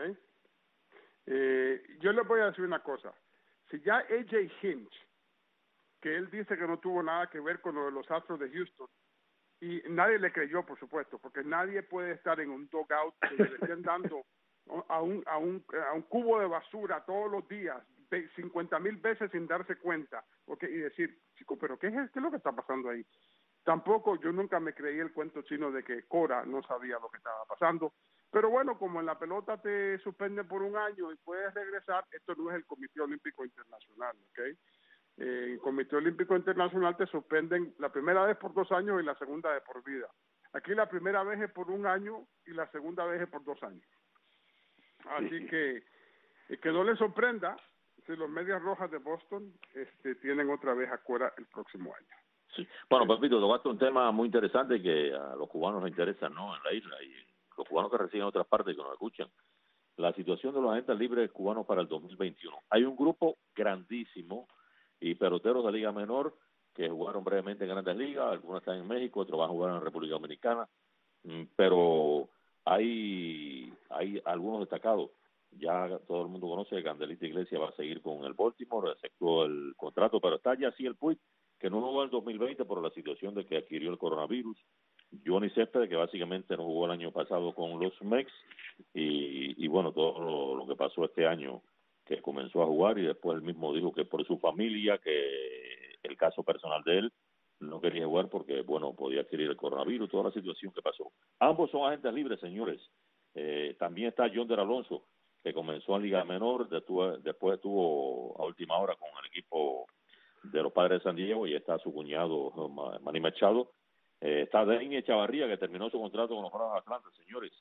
[SPEAKER 4] Yo les voy a decir una cosa. Si ya A.J. Hinch, que él dice que no tuvo nada que ver con lo de los Astros de Houston, y nadie le creyó, por supuesto, porque nadie puede estar en un dugout donde le estén dando a un cubo de basura todos los días, 50,000 veces sin darse cuenta, ¿okay? Y decir, chico, pero ¿qué es lo que está pasando ahí? Tampoco, yo nunca me creí el cuento chino de que Cora no sabía lo que estaba pasando, pero bueno, como en la pelota te suspenden por un año y puedes regresar, esto no es el Comité Olímpico Internacional, ¿ok? El Comité Olímpico Internacional te suspenden la primera vez por 2 años y la segunda vez por vida. Aquí la primera vez es por 1 año y la segunda vez es por 2 años. Así que no les sorprenda si los Medias Rojas de Boston tienen otra vez a Cora el próximo año.
[SPEAKER 5] Sí. Bueno, Pepito, tocaste un tema muy interesante que a los cubanos les interesa, ¿no? En la isla y los cubanos que residen en otras partes que nos escuchan. La situación de los agentes libres cubanos para el 2021. Hay un grupo grandísimo y peloteros de Liga Menor que jugaron brevemente en Grandes Ligas, algunos están en México, otros van a jugar en la República Dominicana, pero hay algunos destacados. Ya todo el mundo conoce que Candelita Iglesias va a seguir con el Baltimore, excepto el contrato, pero está Yasiel Puig, que no jugó en el 2020 por la situación de que adquirió el coronavirus. Johnny Céspedes, que básicamente no jugó el año pasado con los Mex, y bueno, todo lo que pasó este año que comenzó a jugar y después él mismo dijo que por su familia, que el caso personal de él, no quería jugar porque, bueno, podía adquirir el coronavirus, toda la situación que pasó. Ambos son agentes libres, señores. También está Yonder Alonso, que comenzó en Liga Menor, después estuvo a última hora con el equipo de los Padres de San Diego, y está su cuñado Manny Machado. Está Denis Echavarría, que terminó su contrato con los Bravos de Atlanta, señores.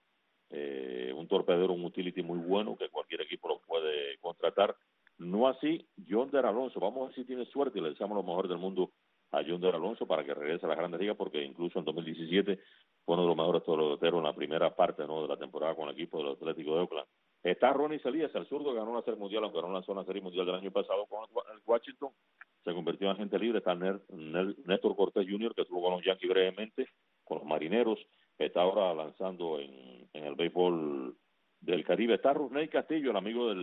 [SPEAKER 5] Un torpedero, un utility muy bueno, que cualquier equipo lo puede contratar. No así Yonder Alonso. Vamos a ver si tiene suerte y le deseamos lo mejor del mundo a Yonder Alonso para que regrese a las Grandes Ligas, porque incluso en 2017 fue uno de los mejores peloteros en la primera parte, ¿no?, de la temporada con el equipo del Atlético de Oakland. Está Ronnie Celías, el zurdo, que ganó la Serie Mundial, aunque no lanzó la Serie Mundial del año pasado con el Washington. Se convirtió en agente libre. Está Néstor Cortés Jr., que estuvo con los Yankees brevemente, con los Marineros. Está ahora lanzando en el béisbol del Caribe. Está Rusney Castillo, el amigo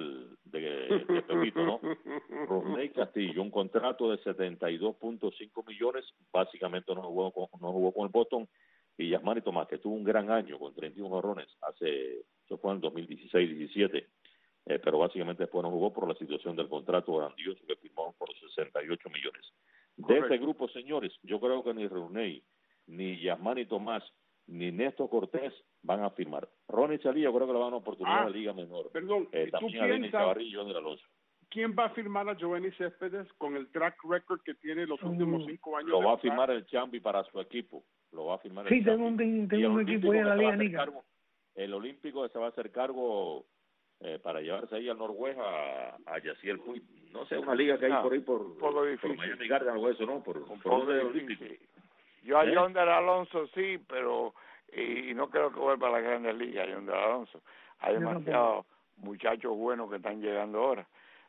[SPEAKER 5] de Pepito, ¿no? Rusney Castillo, un contrato de $72.5 millones. Básicamente no jugó con el Boston. Y Yasmani Tomás, que tuvo un gran año con 31 jonrones, eso fue en 2016-17. Pero básicamente después no jugó por la situación del contrato grandioso que firmó por 68 millones. De este grupo, señores, yo creo que ni Rusney, ni Yasmani Tomás, ni Néstor Cortés van a firmar. Ronnie Chalí, yo creo que le van a dar una oportunidad de Liga Menor.
[SPEAKER 4] Perdón,
[SPEAKER 5] también a Denis Chavarría y Yonder Alonso.
[SPEAKER 4] ¿Quién va a firmar a Giovanni Céspedes con el track record que tiene los últimos 5 años?
[SPEAKER 5] Lo va a firmar el Chambi para su equipo. Lo va a firmar el
[SPEAKER 6] Chambi. Tengo un equipo en la Liga Nica.
[SPEAKER 5] El Olímpico se va a hacer cargo para llevarse ahí al Noruega a Yaciel Puig. No sé, una liga que hay por ahí por Miami Gardens, algo de eso, ¿no? Por el Olímpico.
[SPEAKER 7] Yo a Yonder Alonso sí, pero y no creo que vuelva a las Grandes Ligas, Yonder Alonso. Hay demasiados muchachos buenos que están llegando ahora.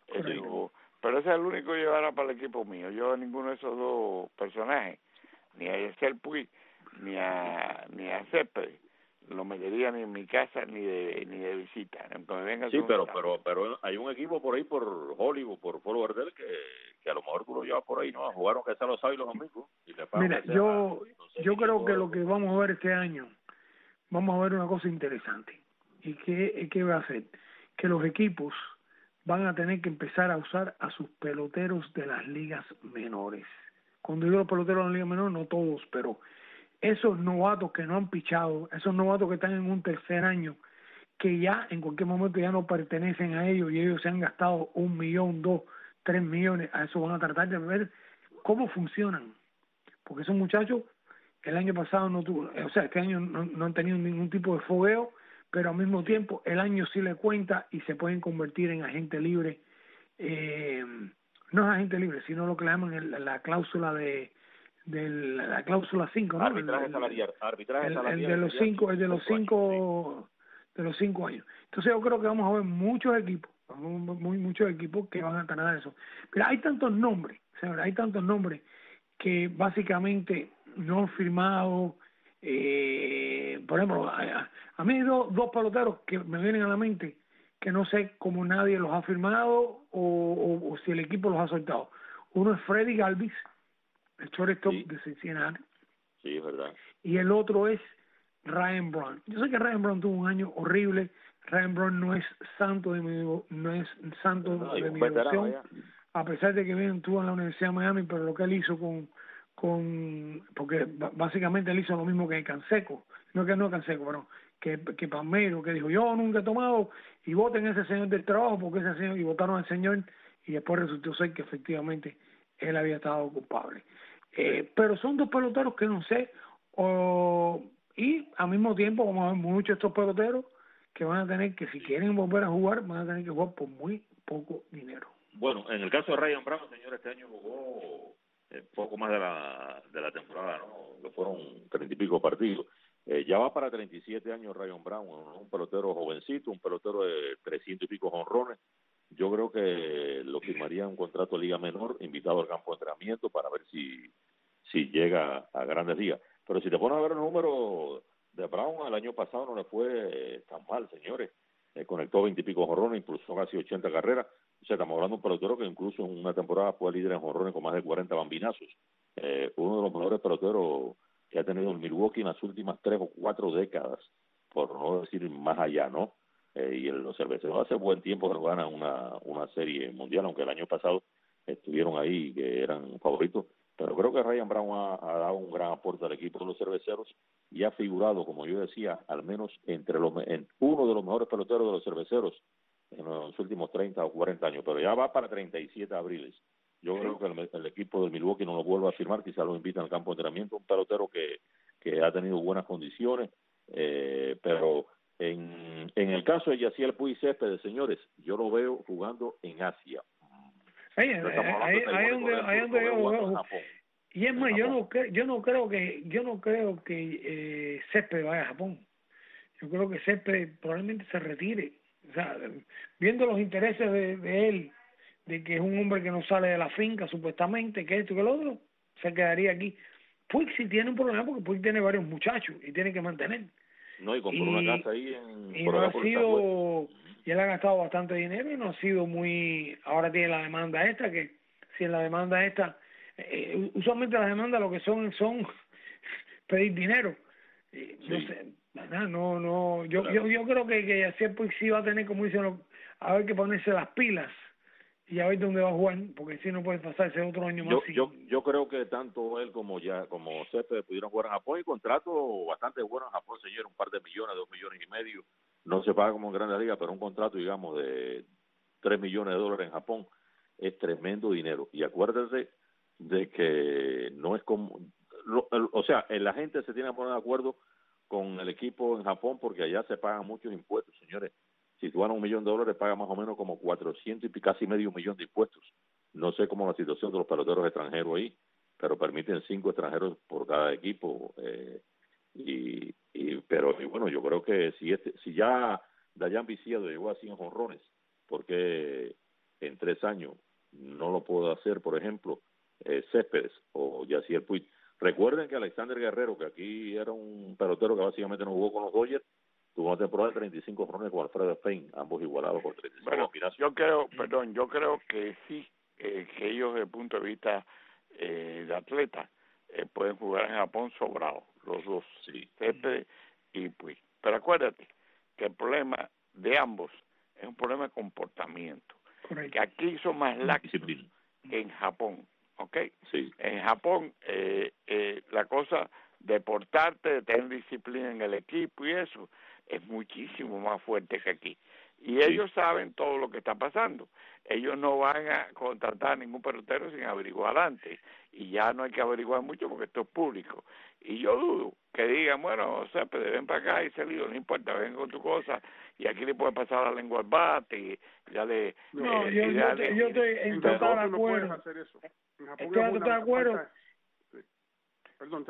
[SPEAKER 7] Pero ese es el único que llevará para el equipo mío. Yo a ninguno de esos dos personajes, ni a Yaciel Puig, ni a Céspedes, lo metería ni en mi casa ni de visita.
[SPEAKER 5] Sí, pero hay un equipo por ahí, por Hollywood, por Fort Lauderdale, que a lo mejor tú lo llevas por ahí, ¿no? Jugaron que sean los sábados y los domingos.
[SPEAKER 6] Mira, yo creo que lo que vamos a ver este año, vamos a ver una cosa interesante. ¿Y qué va a hacer? Que los equipos van a tener que empezar a usar a sus peloteros de las ligas menores. Cuando digo los peloteros de las ligas menores, no todos, pero esos novatos que no han pichado, esos novatos que están en un tercer año, que ya en cualquier momento ya no pertenecen a ellos y ellos se han gastado 1 millón, 2, 3 millones, a eso van a tratar de ver cómo funcionan. Porque esos muchachos el año pasado este año no han tenido ningún tipo de fogueo, pero al mismo tiempo el año sí le cuenta y se pueden convertir en agente libre. No es agente libre, sino lo que le llaman la cláusula la cláusula 5, ¿no?
[SPEAKER 5] Arbitraje salarial.
[SPEAKER 6] El de los 5 años. Entonces yo creo que vamos a ver muchos equipos que van a tener eso. Pero hay tantos nombres, señora, que básicamente no han firmado. Por ejemplo, a mí hay dos peloteros que me vienen a la mente que no sé cómo nadie los ha firmado o si el equipo los ha soltado. Uno es Freddy Galvis, el shortstop de Cincinnati.
[SPEAKER 5] Sí, es verdad.
[SPEAKER 6] Y el otro es Ryan Braun. Yo sé que Ryan Braun tuvo un año horrible. Ryan Braun no es santo de mi devoción, a pesar de que bien estuvo en la Universidad de Miami, pero lo que él hizo porque básicamente él hizo lo mismo que Canseco, que Palmeiro, que dijo yo nunca he tomado y voten a ese señor del trabajo porque ese señor, y votaron al señor y después resultó ser que efectivamente él había estado culpable. Pero son dos peloteros que no sé, y al mismo tiempo vamos a ver muchos de estos peloteros que van a tener que, si quieren volver a jugar, van a tener que jugar por muy poco dinero.
[SPEAKER 5] Bueno, en el caso de Ryan Braun, señor, este año jugó poco más de la temporada, ¿no? Que fueron 30 y pico partidos. Ya va para 37 años Ryan Braun, un pelotero jovencito, un pelotero de 300 y pico jonrones. Yo creo que lo firmaría un contrato de Liga Menor, invitado al campo de entrenamiento para ver si llega a Grandes Ligas. Pero si te pones a ver el número de Braun, el año pasado no le fue tan mal, señores. Conectó 20 y pico jonrones, impulsó casi 80 carreras. O sea, estamos hablando de un pelotero que incluso en una temporada fue líder en jonrones con más de 40 bambinazos. Uno de los mejores peloteros que ha tenido el Milwaukee en las últimas 3 o 4 décadas, por no decir más allá, ¿no? y los cerveceros hace buen tiempo que no ganan una serie mundial, aunque el año pasado estuvieron ahí, que eran favoritos. Pero creo que Ryan Brown ha dado un gran aporte al equipo de los cerveceros y ha figurado, como yo decía, al menos en uno de los mejores peloteros de los cerveceros en los últimos 30 o 40 años, pero ya va para 37 abriles. Yo creo que el equipo del Milwaukee no lo vuelve a firmar, quizás lo invitan al campo de entrenamiento, un pelotero que ha tenido buenas condiciones, pero en el caso de Yasiel Puig Céspedes, señores, yo lo veo jugando en Asia.
[SPEAKER 6] Ahí donde yo veo. Y es más, yo no creo que Céspedes vaya a Japón. Yo creo que Céspedes probablemente se retire. O sea, viendo los intereses de él, de que es un hombre que no sale de la finca supuestamente, que esto y que lo otro, se quedaría aquí. Puig sí tiene un problema porque Puig tiene varios muchachos y tiene que mantener.
[SPEAKER 5] No, y compró una casa ahí
[SPEAKER 6] y no ha sido, y él ha gastado bastante dinero y no ha sido muy, ahora tiene la demanda esta, que si en la demanda esta, usualmente las demandas lo que son pedir dinero. No sé, yo creo que así pues sí va a tener, como dicen, a ver que ponerse las pilas y a ver dónde va a jugar, porque si no puede pasarse otro año más.
[SPEAKER 5] Yo creo que tanto él como Céspedes pudieron jugar en Japón, y contrato bastante bueno en Japón, señor, un par de millones, 2 millones y medio, no se paga como en Grandes Ligas, pero un contrato, digamos, de $3 millones en Japón es tremendo dinero. Y acuérdense de que no es como, o sea, la gente se tiene que poner de acuerdo con el equipo en Japón, porque allá se pagan muchos impuestos, señores. Si tú ganas $1 millón, paga más o menos como 400 y casi medio millón de impuestos. No sé cómo la situación de los peloteros extranjeros ahí, pero permiten 5 extranjeros por cada equipo. Pero bueno, yo creo que si ya Dayan Viciedo llegó a 100 jonrones, porque en 3 años no lo puedo hacer, por ejemplo, Céspedes o Yasiel Puig. Recuerden que Alexander Guerrero, que aquí era un pelotero que básicamente no jugó con los Dodgers, tuvo una temporada de 35 jonrones con Alfredo Fein, ambos igualados por 35.
[SPEAKER 7] Bueno, yo creo que sí, que ellos desde el punto de vista de atleta pueden jugar en Japón sobrados, los dos, sí. Céspedes y Puig. Pero acuérdate que el problema de ambos es un problema de comportamiento. Correcto. Que aquí son más laxos en Japón, ¿ok? Sí. En Japón la cosa de portarte, de tener disciplina en el equipo y eso es muchísimo más fuerte que aquí. Y ellos saben todo lo que está pasando. Ellos no van a contratar a ningún pelotero sin averiguar antes. Y ya no hay que averiguar mucho porque esto es público. Y yo dudo que digan, bueno, Céspedes, ven para acá y se lío, no importa, ven con tu cosa. Y aquí le puede pasar la lengua al bate y ya le...
[SPEAKER 6] No, yo estoy en total de acuerdo.
[SPEAKER 4] No hacer eso.
[SPEAKER 6] Estoy en total de acuerdo.
[SPEAKER 4] Perdón,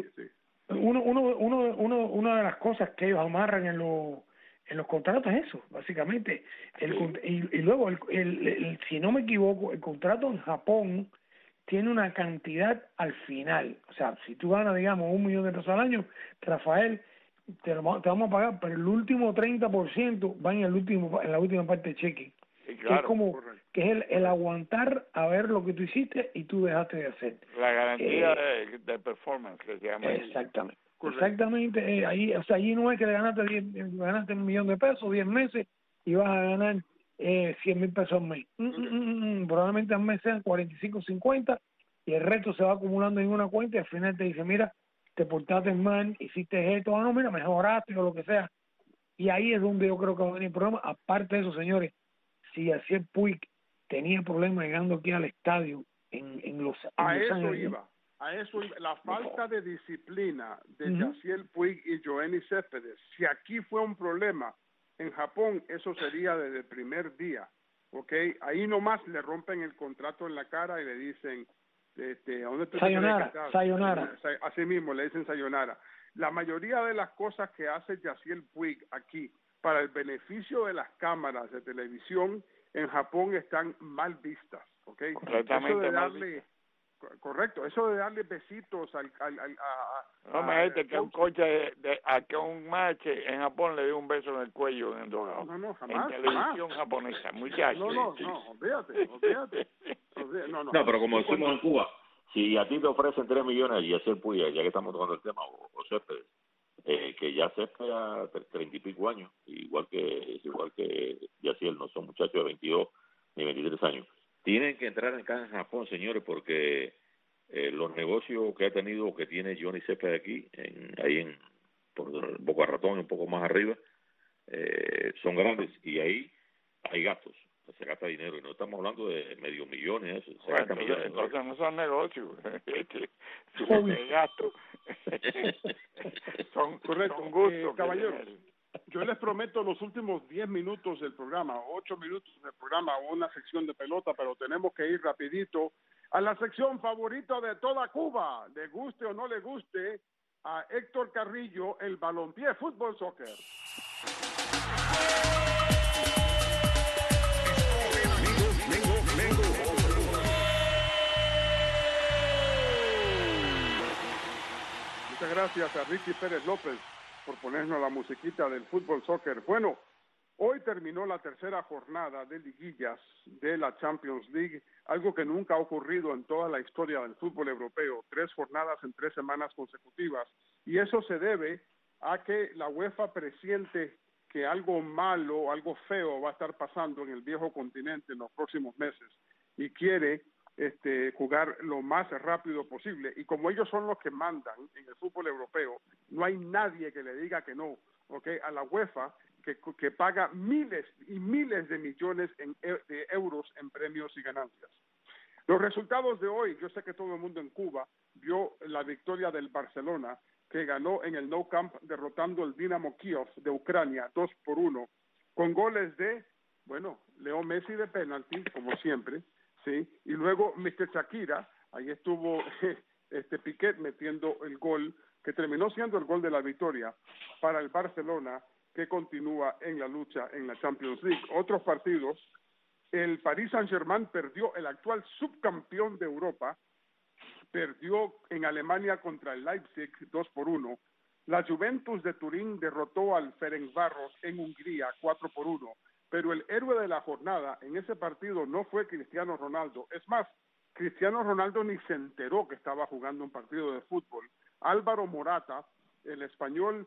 [SPEAKER 6] una de las cosas que ellos amarran en los contratos es eso, básicamente. Y luego, si no me equivoco, el contrato en Japón tiene una cantidad al final. O sea, si tú ganas, digamos, $1 millón al año, Rafael, te vamos a pagar, pero el último 30% va en la última parte del cheque. Sí, claro, que es como que es el aguantar a ver lo que tú hiciste y tú dejaste de hacer.
[SPEAKER 7] La garantía de performance que se llama.
[SPEAKER 6] Exactamente. Exactamente, ahí, o sea, allí no es que ganaste $1 millón, 10 meses y vas a ganar 100,000 pesos al mes. Probablemente al mes sean 45, 50 y el resto se va acumulando en una cuenta y al final te dice, mira, te portaste mal, hiciste esto, no, mira, mejoraste o lo que sea. Y ahí es donde yo creo que va a venir el problema. Aparte de eso, señores, si así el Puig tenía problemas llegando aquí al estadio en los
[SPEAKER 4] años, a eso iba, la falta de disciplina de Yasiel Puig y Yoenis Céspedes. Si aquí fue un problema, en Japón eso sería desde el primer día, ¿ok? Ahí nomás le rompen el contrato en la cara y le dicen, ¿a dónde te
[SPEAKER 6] sayonara.
[SPEAKER 4] Así mismo le dicen sayonara. La mayoría de las cosas que hace Yasiel Puig aquí para el beneficio de las cámaras de televisión en Japón están mal vistas, ¿ok?
[SPEAKER 7] Completamente mal vistas.
[SPEAKER 4] Correcto, eso de darle besitos
[SPEAKER 7] no me dijiste que un coche que un mache en Japón le dio un beso en el cuello en el dogado.
[SPEAKER 4] No, jamás.
[SPEAKER 7] En televisión japonesa, muchachos.
[SPEAKER 4] No, olvídate. No,
[SPEAKER 5] pero como decimos en Cuba, si a ti te ofrecen $3 millones y hacer puya, ya que estamos tocando el tema, o Céspedes, que ya Céspedes 30 y pico años, igual que Yaciel, no son muchachos de 22 ni 23 años. Tienen que entrar acá en Japón, señores, porque los negocios que ha tenido o que tiene Johnny Céspedes aquí, por Boca Ratón, un poco más arriba, son grandes y ahí hay gastos. Se gasta dinero y no estamos hablando de medio millones, se gasta millones.
[SPEAKER 7] Entonces no son negocios, gastos. son gustos.
[SPEAKER 4] Caballero, yo les prometo los últimos 10 minutos del programa, 8 minutos del programa, una sección de pelota, pero tenemos que ir rapidito a la sección favorita de toda Cuba, le guste o no le guste, a Héctor Carrillo, el balompié fútbol soccer. Muchas gracias a Ricky Pérez López por ponernos la musiquita del fútbol soccer. Bueno, hoy terminó la tercera jornada de liguillas de la Champions League, algo que nunca ha ocurrido en toda la historia del fútbol europeo, 3 jornadas en 3 semanas consecutivas, y eso se debe a que la UEFA presiente que algo malo, algo feo va a estar pasando en el viejo continente en los próximos meses, y quiere jugar lo más rápido posible, y como ellos son los que mandan en el fútbol europeo, no hay nadie que le diga que no, ¿okay? A la UEFA que paga miles y miles de millones de euros en premios y ganancias. Los resultados de hoy, yo sé que todo el mundo en Cuba vio la victoria del Barcelona, que ganó en el Nou Camp derrotando el Dinamo Kiev de Ucrania 2-1, con goles de, Leo Messi de penalti, como siempre, sí, y luego Mr. Shakira, ahí estuvo Piqué metiendo el gol, que terminó siendo el gol de la victoria para el Barcelona, que continúa en la lucha en la Champions League. Otros partidos, el Paris Saint-Germain perdió, el actual subcampeón de Europa, perdió en Alemania contra el Leipzig 2-1. La Juventus de Turín derrotó al Ferencváros en Hungría 4-1. Pero el héroe de la jornada en ese partido no fue Cristiano Ronaldo. Es más, Cristiano Ronaldo ni se enteró que estaba jugando un partido de fútbol. Álvaro Morata, el español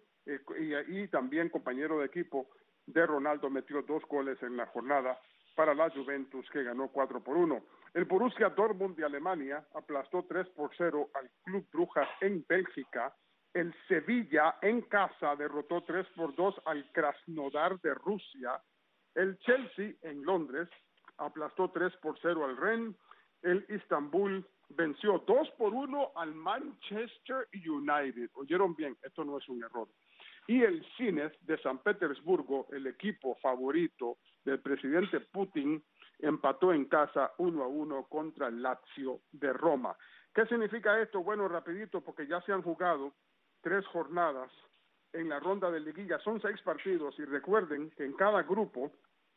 [SPEAKER 4] y también compañero de equipo de Ronaldo, metió 2 goles en la jornada para la Juventus, que ganó 4-1. El Borussia Dortmund de Alemania aplastó 3-0 al Club Brujas en Bélgica. El Sevilla en casa derrotó 3-2 al Krasnodar de Rusia. El Chelsea en Londres aplastó 3-0 al Rennes. El Istanbul venció 2-1 al Manchester United. Oyeron bien, esto no es un error. Y el Zenit de San Petersburgo, el equipo favorito del presidente Putin, empató en casa 1-1 contra el Lazio de Roma. ¿Qué significa esto? Bueno, rapidito, porque ya se han jugado 3 jornadas en la ronda de liguilla. Son 6 partidos y recuerden que en cada grupo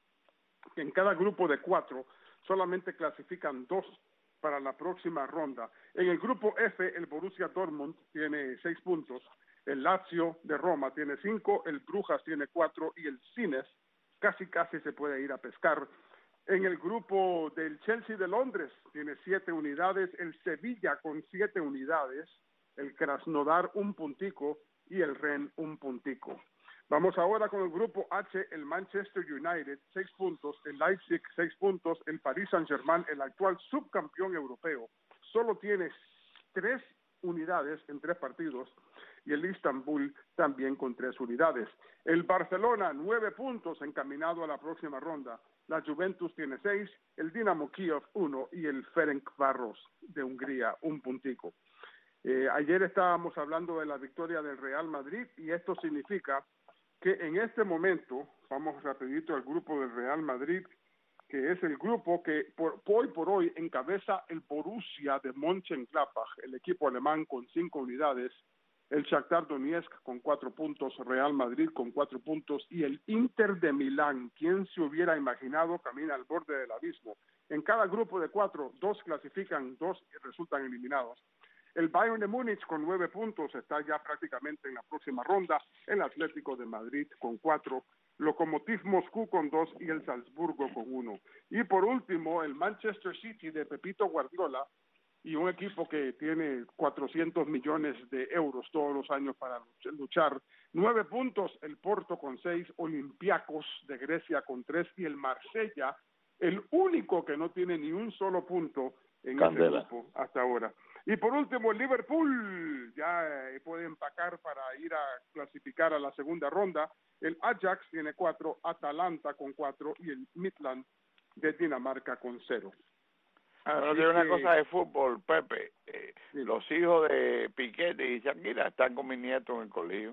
[SPEAKER 4] de 4 solamente clasifican 2 para la próxima ronda. En el grupo F, el Borussia Dortmund tiene 6 puntos, el Lazio de Roma tiene 5, el Brujas tiene 4 y el Zenit casi se puede ir a pescar. En el grupo del Chelsea de Londres tiene 7 unidades, el Sevilla con 7 unidades, el Krasnodar 1 puntico y el Rennes 1 puntico. Vamos ahora con el grupo H, el Manchester United 6 puntos, el Leipzig 6 puntos, el Paris Saint-Germain, el actual subcampeón europeo, solo tiene 3 unidades en 3 partidos, y el Istanbul también con 3 unidades. El Barcelona 9 puntos encaminado a la próxima ronda, la Juventus tiene 6, el Dinamo Kiev 1 y el Ferencváros de Hungría 1 puntico. Ayer estábamos hablando de la victoria del Real Madrid y esto significa que en este momento, vamos rapidito al grupo del Real Madrid, que es el grupo que hoy por hoy encabeza el Borussia de Mönchengladbach, el equipo alemán con 5 unidades, el Shakhtar Donetsk con 4 puntos, Real Madrid con 4 puntos y el Inter de Milán, quien se hubiera imaginado, camina al borde del abismo. En cada grupo de 4, 2 clasifican, 2 resultan eliminados. El Bayern de Múnich con 9 puntos está ya prácticamente en la próxima ronda, el Atlético de Madrid con 4, Lokomotiv Moscú con 2 y el Salzburgo con 1. Y por último, el Manchester City de Pepito Guardiola y un equipo que tiene 400 millones de euros todos los años para luchar. 9 puntos el Porto con 6, Olympiacos de Grecia con 3 y el Marsella, el único que no tiene ni un solo punto en ese grupo hasta ahora. Y por último, el Liverpool ya puede empacar para ir a clasificar a la segunda ronda. El Ajax tiene 4, Atalanta con 4 y el Midland de Dinamarca con 0.
[SPEAKER 7] Una cosa de fútbol, Pepe. Los hijos de Piquete y Shakira están con mi nieto en el colegio.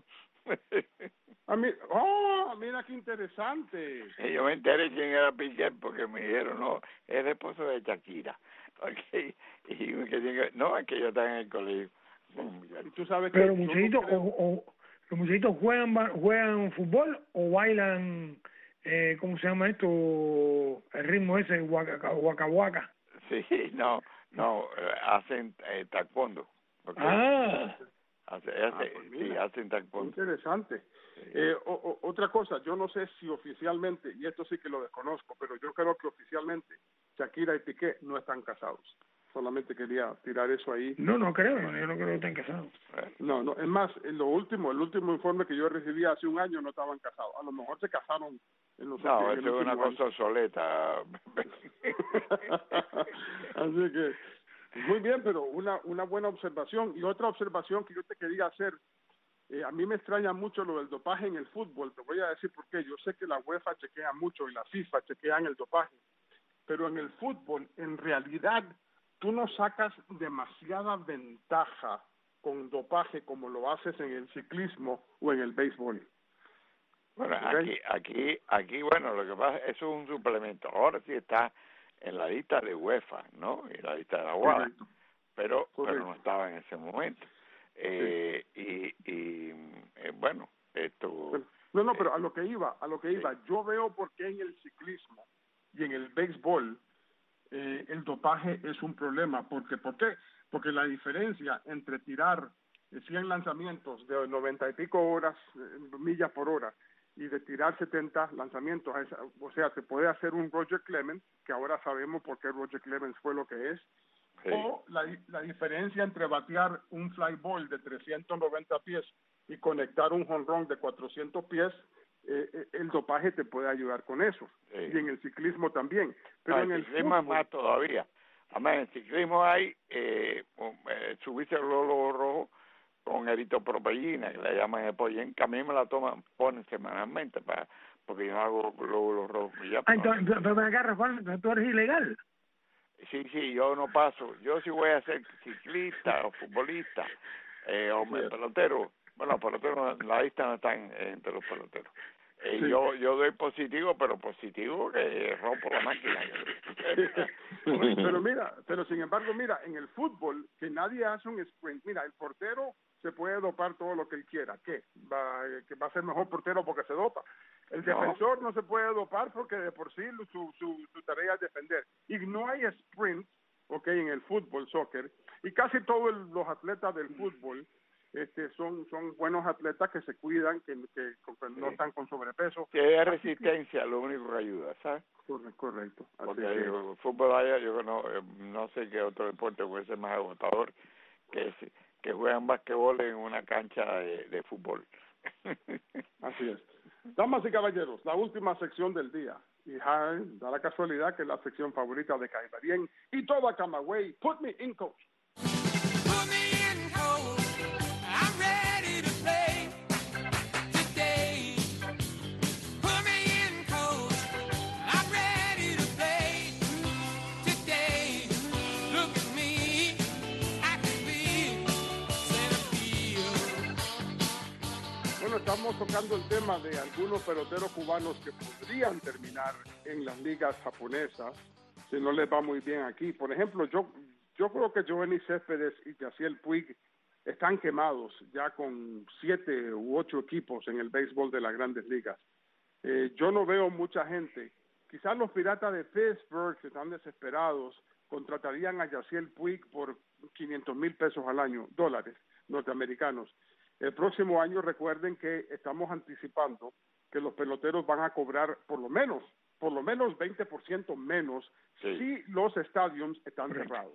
[SPEAKER 4] Mira qué interesante.
[SPEAKER 7] Yo me enteré quién era Piqué porque me dijeron, no, es el esposo de Shakira. Okay. Y no, es que yo estaba en el colegio.
[SPEAKER 4] ¿Y tú sabes
[SPEAKER 6] pero
[SPEAKER 4] que
[SPEAKER 6] muchachitos, los muchachitos juegan fútbol o bailan, ¿cómo se llama esto? El ritmo ese, waka waka.
[SPEAKER 7] Sí, no, hacen taekwondo. Okay. Hacen taekwondo.
[SPEAKER 4] Interesante. Sí. Otra cosa, yo no sé si oficialmente, y esto sí que lo desconozco, pero yo creo que oficialmente Shakira y Piqué no están casados. Solamente quería tirar eso ahí.
[SPEAKER 6] No creo, yo no creo que estén casados.
[SPEAKER 4] No, es más, el último informe que yo recibí hace un año no estaban casados. A lo mejor se casaron en los
[SPEAKER 7] No, eso es una cosa obsoleta.
[SPEAKER 4] Así que, muy bien, pero una buena observación. Y otra observación que yo te quería hacer, a mí me extraña mucho lo del dopaje en el fútbol. Te voy a decir por qué. Yo sé que la UEFA chequea mucho y la FIFA chequean el dopaje, pero en el fútbol, en realidad, tú no sacas demasiada ventaja con dopaje como lo haces en el ciclismo o en el béisbol.
[SPEAKER 7] Bueno, aquí, bueno, lo que pasa, eso es un suplemento. Ahora sí está en la lista de UEFA, ¿no? En la lista de la UADA, pero no estaba en ese momento. Bueno, esto...
[SPEAKER 4] No, pero a lo que iba. Yo veo por qué en el ciclismo y en el béisbol el dopaje es un problema. ¿Por qué? Porque la diferencia entre tirar 100 lanzamientos de 90 y pico millas por hora, y de tirar 70 lanzamientos, o sea, se puede hacer un Roger Clemens, que ahora sabemos por qué Roger Clemens fue lo que es, o la diferencia entre batear un fly ball de 390 pies y conectar un home run de 400 pies, el dopaje te puede ayudar con eso. Y en el ciclismo también. Pero en el
[SPEAKER 7] ciclismo es más todavía. Además, en el ciclismo hay subirse el glóbulo rojo con eritropropeyina, que le llaman Epoyen, que a mí me la ponen semanalmente porque yo hago glóbulos rojos.
[SPEAKER 6] Pero me agarras, Juan, tú eres ilegal.
[SPEAKER 7] Sí, yo no paso. Yo sí voy a ser ciclista o futbolista o pelotero. Bueno, peloteros, la lista no están entre los peloteros. Yo doy positivo, pero positivo que rompo la máquina.
[SPEAKER 4] pero sin embargo, en el fútbol, que nadie hace un sprint. Mira, el portero se puede dopar todo lo que él quiera. Que va a ser mejor portero porque se dopa. El defensor no se puede dopar porque de por sí su tarea es defender. Y no hay sprint, en el fútbol, soccer. Y casi todos los atletas del fútbol son buenos atletas que se cuidan, que no están con sobrepeso.
[SPEAKER 7] Que es resistencia lo único que ayuda, ¿sabes?
[SPEAKER 4] Correcto.
[SPEAKER 7] Porque el fútbol yo no sé qué otro deporte puede ser más agotador que juegan basquetbol en una cancha de fútbol.
[SPEAKER 4] Así es. Damas y caballeros, la última sección del día. Y da la casualidad que es la sección favorita de Caibarien y toda Camagüey. Put me in, coach.
[SPEAKER 10] Put me in, coach. I'm ready to play today. Put me in, coach. I'm ready to play today. Look at me. I can be center field.
[SPEAKER 4] Bueno, estamos tocando el tema de algunos peloteros cubanos que podrían terminar en las ligas japonesas si no les va muy bien aquí. Por ejemplo, yo creo que Jovenny Céspedes y Yasiel Puig están quemados ya con 7 u 8 equipos en el béisbol de las grandes ligas. Yo no veo mucha gente. Quizás los Piratas de Pittsburgh, que están desesperados, contratarían a Yasiel Puig por $500,000 al año, dólares norteamericanos. El próximo año, recuerden que estamos anticipando que los peloteros van a cobrar por lo menos 20% menos si los estadios están cerrados.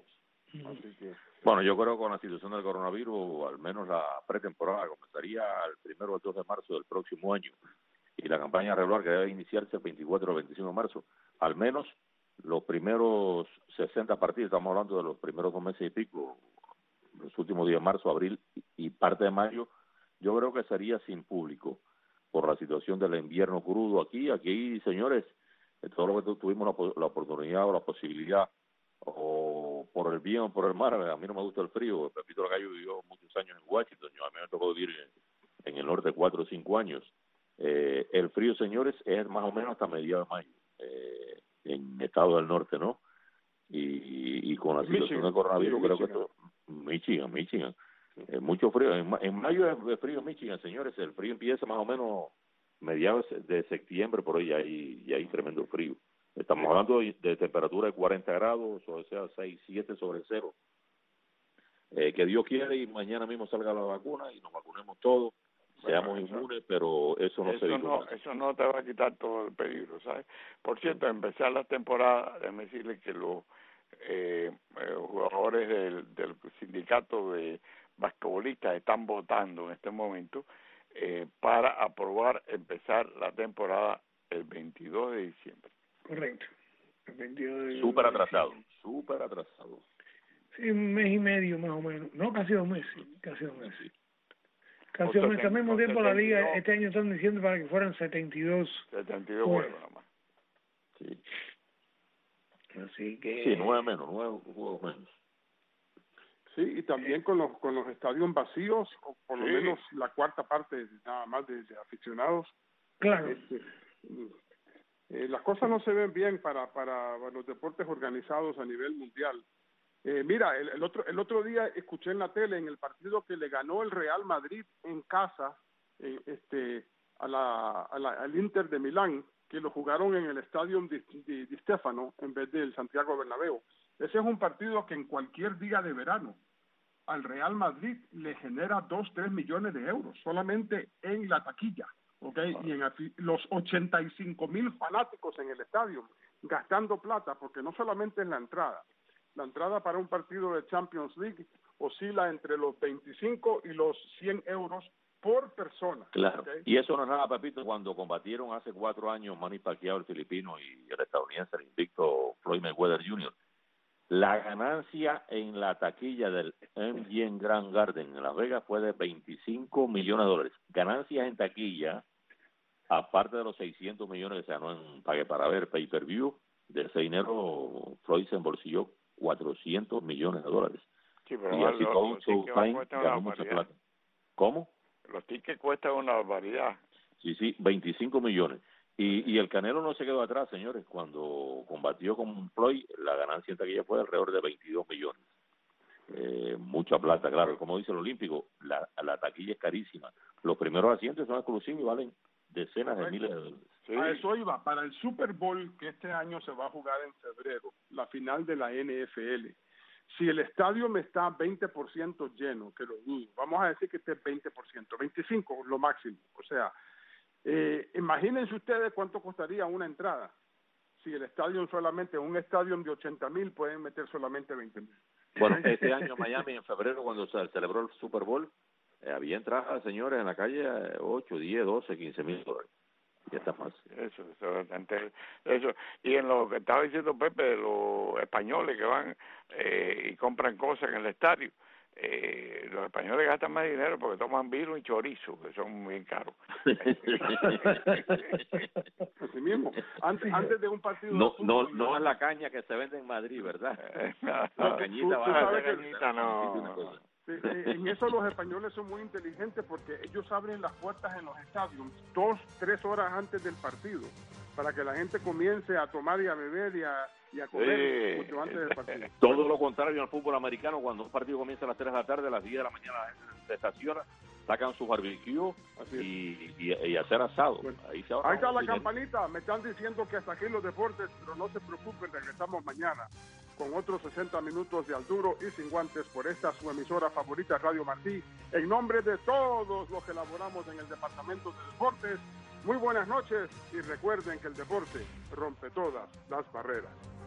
[SPEAKER 4] Así que...
[SPEAKER 5] Bueno, yo creo que con la situación del coronavirus, al menos la pretemporada comenzaría el 1 o el 2 de marzo del próximo año, y la campaña regular que debe iniciarse el 24 o 25 de marzo. Al menos los primeros 60 partidos, estamos hablando de los primeros 2 meses y pico, los últimos días de marzo, abril y parte de mayo, yo creo que sería sin público por la situación del invierno crudo aquí, señores, todo lo que tuvimos la oportunidad o la posibilidad, o por el bien o por el mal, a mí no me gusta el frío. Pepito Lacayo vivió muchos años en Washington, a mí me tocó vivir en el norte 4 o 5 años. El frío, señores, es más o menos hasta mediados de mayo en estados del norte, ¿no? Y con la situación del coronavirus, creo que esto, Michigan, mucho frío. En mayo es frío en Michigan, señores. El frío empieza más o menos mediados de septiembre, por ahí hay tremendo frío. Estamos hablando de temperatura de 40 grados, o sea, 6, 7 sobre cero. Que Dios quiere y mañana mismo salga la vacuna y nos vacunemos todos, seamos inmunes, pero eso no se dijo.
[SPEAKER 7] Eso no te va a quitar todo el peligro, ¿sabes? Por cierto, empezar la temporada, déjame decirle que los jugadores del sindicato de basquetbolistas están votando en este momento para aprobar empezar la temporada el 22 de diciembre.
[SPEAKER 6] Correcto. El 22 de
[SPEAKER 5] súper atrasado.
[SPEAKER 6] Sí, 1 mes y medio más o menos. No, casi 2 meses. Casi 2 meses. Al mismo tiempo la liga este año están diciendo para que fueran 72
[SPEAKER 7] juegos nada más.
[SPEAKER 5] Sí.
[SPEAKER 6] Así que...
[SPEAKER 5] Sí, 9 juegos menos.
[SPEAKER 4] Sí, y también con los estadios vacíos, o por lo menos la cuarta parte nada más de aficionados.
[SPEAKER 6] Claro.
[SPEAKER 4] Las cosas no se ven bien para los deportes organizados a nivel mundial. Mira, el otro día escuché en la tele en el partido que le ganó el Real Madrid en casa al Inter de Milán, que lo jugaron en el Estadio Di Stéfano en vez del Santiago Bernabéu. Ese es un partido que en cualquier día de verano al Real Madrid le genera 2-3 millones de euros solamente en la taquilla, ¿okay? Y en los 85,000 fanáticos en el estadio gastando plata, porque no solamente es la entrada para un partido de Champions League oscila entre los 25 y los 100 euros por persona.
[SPEAKER 5] Claro,
[SPEAKER 4] ¿okay?
[SPEAKER 5] Y eso no es nada, Pepito, cuando combatieron hace 4 años Manny Pacquiao, el filipino, y el estadounidense, el invicto Floyd Mayweather Jr., la ganancia en la taquilla del MGM Grand Garden en Las Vegas fue de $25 millones. Ganancias en taquilla, aparte de los 600 millones que se ganó en pague para ver, pay-per-view, de ese dinero Floyd se embolsilló $400 millones.
[SPEAKER 7] Sí, pero
[SPEAKER 5] y así todo Showtime ganó mucha plata. ¿Cómo?
[SPEAKER 7] Los tickets cuestan una barbaridad.
[SPEAKER 5] Sí, 25 millones. Y el Canelo no se quedó atrás, señores. Cuando combatió con Floyd, la ganancia en taquilla fue alrededor de 22 millones. Mucha plata, claro. Como dice el Olímpico, la taquilla es carísima. Los primeros asientos son exclusivos y valen decenas de miles de dólares.
[SPEAKER 4] Sí. A eso iba. Para el Super Bowl, que este año se va a jugar en febrero, la final de la NFL, si el estadio me está 20% lleno, que lo dudo, vamos a decir que esté 20%, 25% lo máximo. O sea, imagínense ustedes cuánto costaría una entrada. Si el estadio solamente, un estadio de 80,000 pueden meter solamente 20,000.
[SPEAKER 5] Bueno, este año en Miami, en febrero, cuando se celebró el Super Bowl, había entradas, señores, en la calle 8, 10, 12, 15 mil dólares. Ya está más.
[SPEAKER 7] Eso. Y en lo que estaba diciendo Pepe, los españoles que van y compran cosas en el estadio, los españoles gastan más dinero porque toman vino y chorizo, que son bien caros.
[SPEAKER 4] Así mismo. Antes de un partido
[SPEAKER 5] no es la caña que se vende en Madrid, ¿verdad? La cañita
[SPEAKER 7] no.
[SPEAKER 4] En eso los españoles son muy inteligentes porque ellos abren las puertas en los estadios 2-3 horas antes del partido para que la gente comience a tomar y a beber y a comer mucho antes del partido.
[SPEAKER 5] Todo lo contrario al fútbol americano, cuando un partido comienza a las 3 de la tarde, a las 10 de la mañana la gente se estaciona, sacan su barbecue y hacer asado.
[SPEAKER 4] Bueno,
[SPEAKER 5] ahí
[SPEAKER 4] está la campanita, me están diciendo que hasta aquí los deportes, pero no se preocupen, regresamos mañana con otros 60 minutos de Al Duro y Sin Guantes por esta su emisora favorita, Radio Martí. En nombre de todos los que laboramos en el Departamento de Deportes, muy buenas noches y recuerden que el deporte rompe todas las barreras.